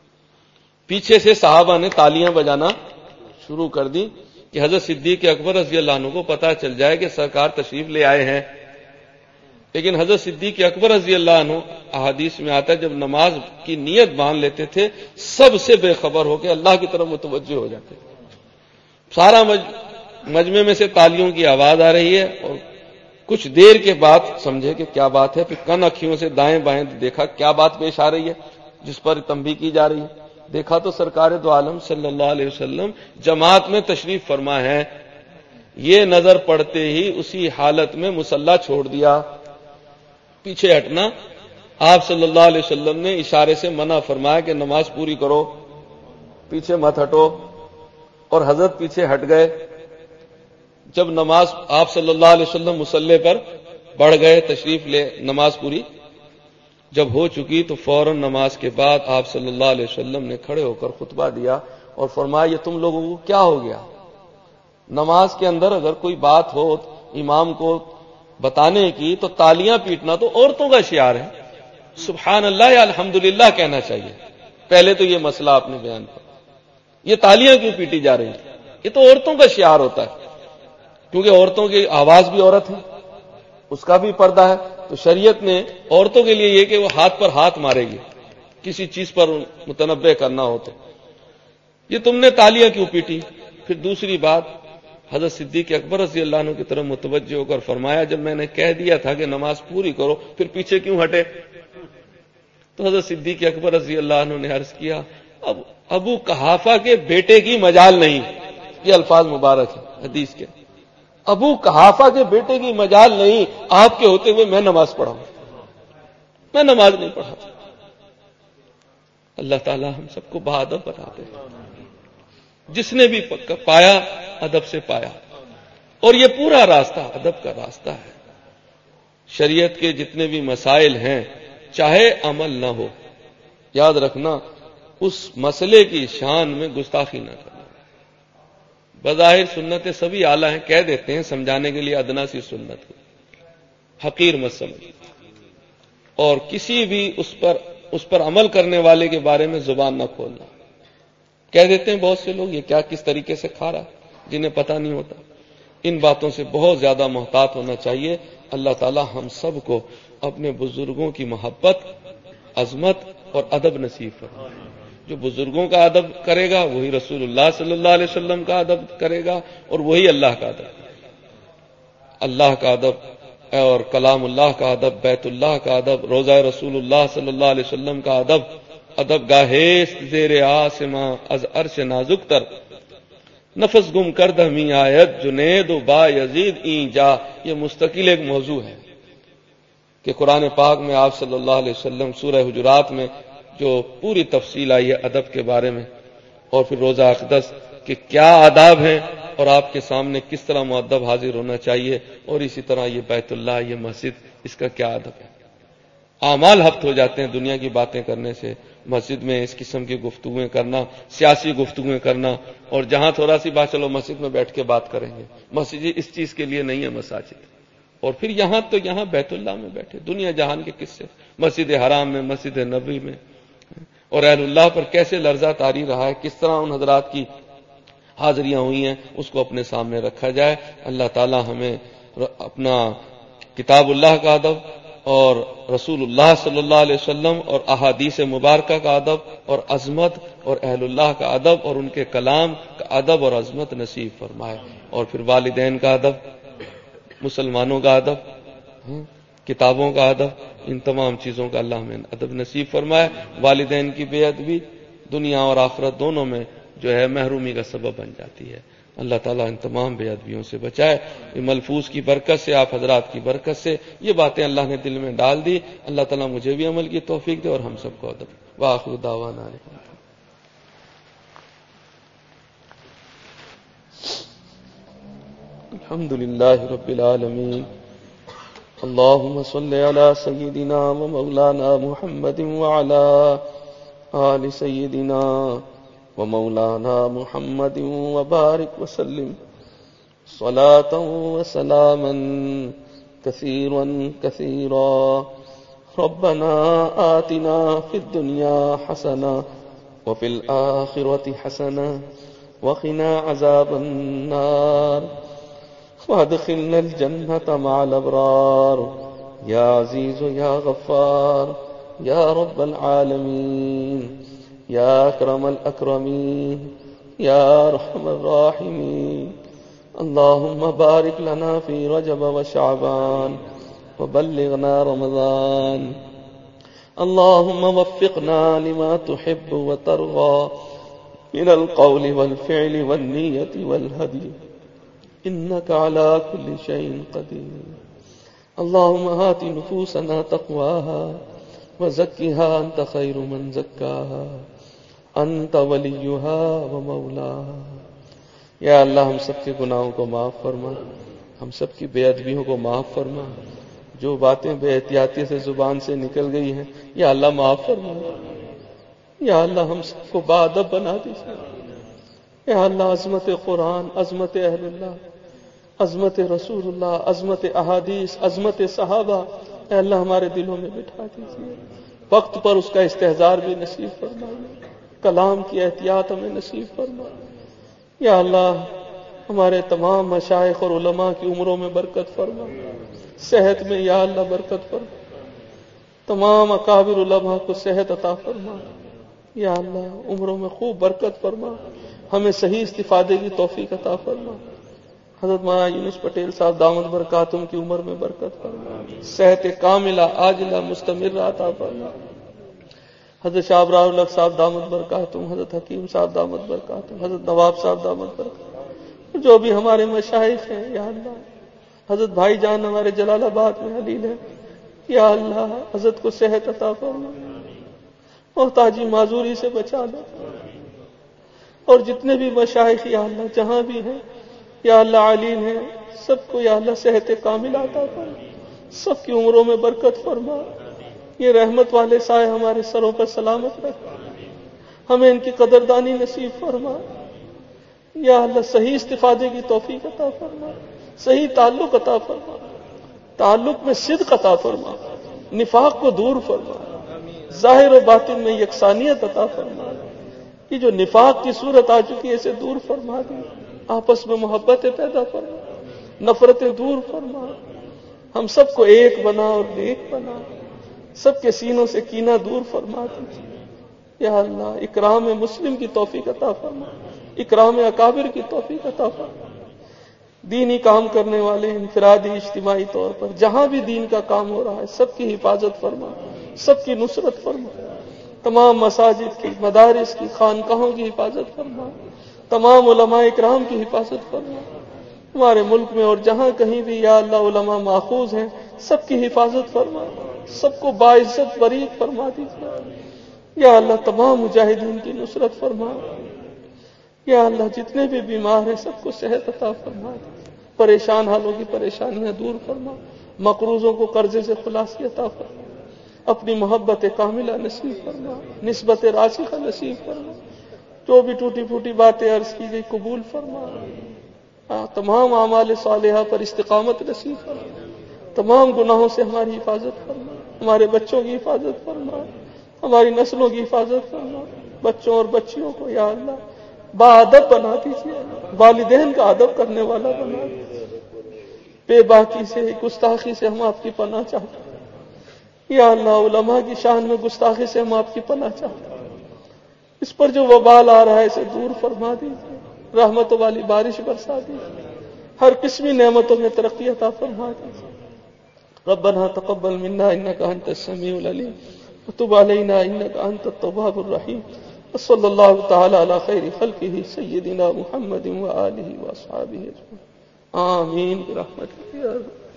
پیچھے سے صحابہ نے تالیاں بجانا شروع کر دی کہ حضرت صدیق اکبر رضی اللہ عنہ کو پتہ چل جائے کہ سرکار تشریف لے آئے ہیں. لیکن حضرت صدیق اکبر رضی اللہ عنہ احادیث میں آتا ہے جب نماز کی نیت باندھ لیتے تھے سب سے بے خبر ہو کے اللہ کی طرف متوجہ ہو جاتے. سارا مجمع میں سے تالیوں کی آواز آ رہی ہے اور کچھ دیر کے بعد سمجھے کہ کیا بات ہے. پھر کن اکھیوں سے دائیں بائیں دیکھا کیا بات پیش آ رہی ہے جس پر تنبیہ کی جا رہی ہے. دیکھا تو سرکار دو عالم صلی اللہ علیہ وسلم جماعت میں تشریف فرما ہے. یہ نظر پڑتے ہی اسی حالت میں مصلی چھوڑ دیا. پیچھے ہٹنا آپ صلی اللہ علیہ وسلم نے اشارے سے منع فرمایا کہ نماز پوری کرو، پیچھے مت ہٹو، اور حضرت پیچھے ہٹ گئے. جب نماز آپ صلی اللہ علیہ وسلم مصلی پر بڑھ گئے، تشریف لے نماز پوری جب ہو چکی تو فوراً نماز کے بعد آپ صلی اللہ علیہ وسلم نے کھڑے ہو کر خطبہ دیا اور فرمایا یہ تم لوگوں کو کیا ہو گیا؟ نماز کے اندر اگر کوئی بات ہو امام کو بتانے کی تو تالیاں پیٹنا تو عورتوں کا شعار ہے. سبحان اللہ یا الحمدللہ کہنا چاہیے. پہلے تو یہ مسئلہ آپ نے بیان کیا. یہ تالیاں کیوں پیٹی جا رہی ہیں؟ یہ تو عورتوں کا شعار ہوتا ہے کیونکہ عورتوں کی آواز بھی عورت ہے، اس کا بھی پردہ ہے. تو شریعت نے عورتوں کے لیے یہ کہ وہ ہاتھ پر ہاتھ مارے گی کسی چیز پر متنبہ کرنا ہو تو. یہ تم نے تالیاں کیوں پیٹی؟ پھر دوسری بات حضرت صدیق اکبر رضی اللہ عنہ کی طرف متوجہ ہو کر فرمایا جب میں نے کہہ دیا تھا کہ نماز پوری کرو پھر پیچھے کیوں ہٹے؟ تو حضرت صدیق اکبر رضی اللہ عنہ نے عرض کیا اب ابو قحافہ کے بیٹے کی مجال نہیں. یہ الفاظ مبارک ہیں حدیث کے. ابو قحافہ کے بیٹے کی مجال نہیں، آپ کے ہوتے ہوئے میں نماز پڑھاؤں، میں نماز نہیں پڑھا. اللہ تعالی ہم سب کو بہادر بناتے ہیں. جس نے بھی پایا ادب سے پایا، اور یہ پورا راستہ ادب کا راستہ ہے. شریعت کے جتنے بھی مسائل ہیں چاہے عمل نہ ہو، یاد رکھنا اس مسئلے کی شان میں گستاخی نہ کرنا. بظاہر سنتیں سبھی اعلیٰ ہیں، کہہ دیتے ہیں سمجھانے کے لیے ادنا سی سنت کو حقیر مت سمجھ، اور کسی بھی اس پر اس پر عمل کرنے والے کے بارے میں زبان نہ کھولنا. کہہ دیتے ہیں بہت سے لوگ یہ کیا کس طریقے سے کھا رہا ہے جنہیں پتہ نہیں ہوتا. ان باتوں سے بہت زیادہ محتاط ہونا چاہیے. اللہ تعالی ہم سب کو اپنے بزرگوں کی محبت، عظمت اور ادب نصیب فرمائے. جو بزرگوں کا ادب کرے گا وہی رسول اللہ صلی اللہ علیہ وسلم کا ادب کرے گا اور وہی اللہ کا ادب. اللہ کا ادب اور کلام اللہ کا ادب، بیت اللہ کا ادب، روضہ رسول اللہ صلی اللہ علیہ وسلم کا ادب، ادب گاہیست زیر آسماں از عرش نازک تر، نفس گم کرد ہمی آیت جنید و با یزید این جا. یہ مستقل ایک موضوع ہے کہ قرآن پاک میں آپ صلی اللہ علیہ وسلم سورہ حجرات میں جو پوری تفصیل آئی ہے ادب کے بارے میں، اور پھر روزہ اقدس کہ کیا آداب ہیں اور آپ کے سامنے کس طرح مؤدب حاضر ہونا چاہیے، اور اسی طرح یہ بیت اللہ، یہ مسجد، اس کا کیا ادب ہے. اعمال ہفت ہو جاتے ہیں دنیا کی باتیں کرنے سے، مسجد میں اس قسم کی گفتگویں کرنا، سیاسی گفتگویں کرنا، اور جہاں تھوڑا سی بات چلو مسجد میں بیٹھ کے بات کریں گے. مسجد اس چیز کے لیے نہیں ہے مساجد. اور پھر یہاں تو یہاں بیت اللہ میں بیٹھے دنیا جہان کے قصے، مسجد حرام میں، مسجد نبوی میں، اور اہل اللہ پر کیسے لرزہ طاری رہا ہے، کس طرح ان حضرات کی حاضریاں ہوئی ہیں، اس کو اپنے سامنے رکھا جائے. اللہ تعالی ہمیں اپنا کتاب اللہ کا ادب اور رسول اللہ صلی اللہ علیہ وسلم اور احادیث مبارکہ کا ادب اور عظمت اور اہل اللہ کا ادب اور ان کے کلام کا ادب اور عظمت نصیب فرمائے. اور پھر والدین کا ادب، مسلمانوں کا ادب، کتابوں کا ادب، ان تمام چیزوں کا اللہ ہمیں ادب نصیب فرمائے. والدین کی بے ادبی دنیا اور آخرت دونوں میں جو ہے محرومی کا سبب بن جاتی ہے. اللہ تعالیٰ ان تمام بے ادبیوں سے بچائے. یہ ملفوظ کی برکت سے، آپ حضرات کی برکت سے یہ باتیں اللہ نے دل میں ڈال دی. اللہ تعالیٰ مجھے بھی عمل کی توفیق دے اور ہم سب کو ادب. وآخر دعوانا الحمد للہ رب العالمین. اللهم صل على سيدنا ومولانا محمد وعلى آل سيدنا ومولانا محمد وبارك وسلم صلاة وسلاما كثيرا كثيرا. ربنا آتنا في الدنيا حسنة وفي الآخرة حسنة وقنا عذاب النار وادخلنا الجنة مع الأبرار يا عزيز يا غفار يا رب العالمين يا أكرم الأكرمين يا أرحم الراحمين. اللهم بارك لنا في رجب وشعبان وبلغنا رمضان. اللهم وفقنا لما تحب وترضى من القول والفعل والنية والهدي إنك على كل شيء قدير. اللهم آت نفوسنا تقواها وزكها أنت خير من زكاها أنت وليها ومولاها. یا اللہ ہم سب کے گناہوں کو معاف فرما، ہم سب کی بے ادبیوں کو معاف فرما، جو باتیں بے احتیاطی سے زبان سے نکل گئی ہیں یا اللہ معاف فرما. یا اللہ ہم سب کو باادب بنا دیجیے. یا اللہ عظمت قرآن، عظمت اہل اللہ، عظمت رسول اللہ، عظمت احادیث، عظمت صحابہ اے اللہ ہمارے دلوں میں بٹھا دیجیے. وقت پر اس کا استحضار بھی نصیب فرمائیے، کلام کی احتیاط ہمیں نصیب فرمائیے. یا اللہ ہمارے تمام مشائخ اور علماء کی عمروں میں برکت فرما، صحت میں یا اللہ برکت فرما، تمام اکابر علماء کو صحت عطا فرما. یا اللہ عمروں میں خوب برکت فرما، ہمیں صحیح استفادے کی توفیق عطا فرما. حضرت مولانا یونس پٹیل صاحب دامت برکاتہم کی عمر میں برکت فرما، صحت کاملہ عاجلہ مستمرہ عطا فرما. حضرت شاہ ابرار الحق صاحب دامت برکاتہم، حضرت حکیم صاحب دامت برکاتہم، حضرت نواب صاحب دامت برکاتہم، جو بھی ہمارے مشائخ ہیں یا اللہ. حضرت بھائی جان ہمارے جلال آباد میں حلیل ہے یا اللہ حضرت کو صحت عطا فرما، محتاجی معذوری سے بچا لو. اور جتنے بھی مشائخ یا اللہ جہاں بھی ہیں یا اللہ علیل ہیں، سب کو یا اللہ صحت کاملہ عطا فرما، سب کی عمروں میں برکت فرما. یہ رحمت والے سائے ہمارے سروں پر سلامت رکھ، ہمیں ان کی قدردانی نصیب فرما. یا اللہ صحیح استفادے کی توفیق عطا فرما، صحیح تعلق عطا فرما، تعلق میں صدق عطا فرما، نفاق کو دور فرما، ظاہر و باطن میں یکسانیت عطا فرما. یہ جو نفاق کی صورت آ چکی ہے اسے دور فرما دے، آپس میں محبتیں پیدا فرما، نفرتیں دور فرما. ہم سب کو ایک بنا اور نیک بنا، سب کے سینوں سے کینہ دور فرما دیجیے. یا اللہ اکرام مسلم کی توفیق عطا فرما، اکرام اکابر کی توفیق عطا فرما. دینی کام کرنے والے انفرادی اجتماعی طور پر جہاں بھی دین کا کام ہو رہا ہے سب کی حفاظت فرما، سب کی نصرت فرما. تمام مساجد کی، مدارس کی، خانقاہوں کی حفاظت فرما، تمام علماء اکرام کی حفاظت فرما. ہمارے ملک میں اور جہاں کہیں بھی یا اللہ علماء ماخوذ ہیں سب کی حفاظت فرما، سب کو باعزت بریک فرما دیجیے. یا اللہ تمام مجاہدین کی نصرت فرما. یا اللہ جتنے بھی بیمار ہیں سب کو صحت عطا فرما، پریشان حالوں کی پریشانیاں دور فرما، مقروضوں کو قرضے سے خلاصی عطا فرما، اپنی محبت کاملہ نصیب فرما، نسبت راسخہ نصیب فرما. جو بھی ٹوٹی پھوٹی باتیں عرض کی گئی قبول فرما. تمام اعمال صالحہ پر استقامت نصیب فرما، تمام گناہوں سے ہماری حفاظت فرما، ہمارے بچوں کی حفاظت فرما، ہماری نسلوں کی حفاظت فرما. بچوں اور بچیوں کو یا اللہ باادب بنا دیجیے، والدین کا ادب کرنے والا بنا دیجیے. بے باکی سے، گستاخی سے ہم آپ کی پناہ چاہتے ہیں. یا اللہ علماء کی شان میں گستاخی سے ہم آپ کی پناہ چاہتے ہیں. اس پر جو وبال آ رہا ہے اسے دور فرما دیجیے، رحمتوں والی بارش برسا دیجیے، ہر قسمی نعمتوں میں ترقی عطا فرما دیجیے. ربنا تقبل منا انك انت السميع العليم وتب علينا انك انت التواب الرحيم. وصلى الله تعالى على خير خلقه سيدنا محمد وآله وأصحابه أجمعين. آمين برحمتك يا رب.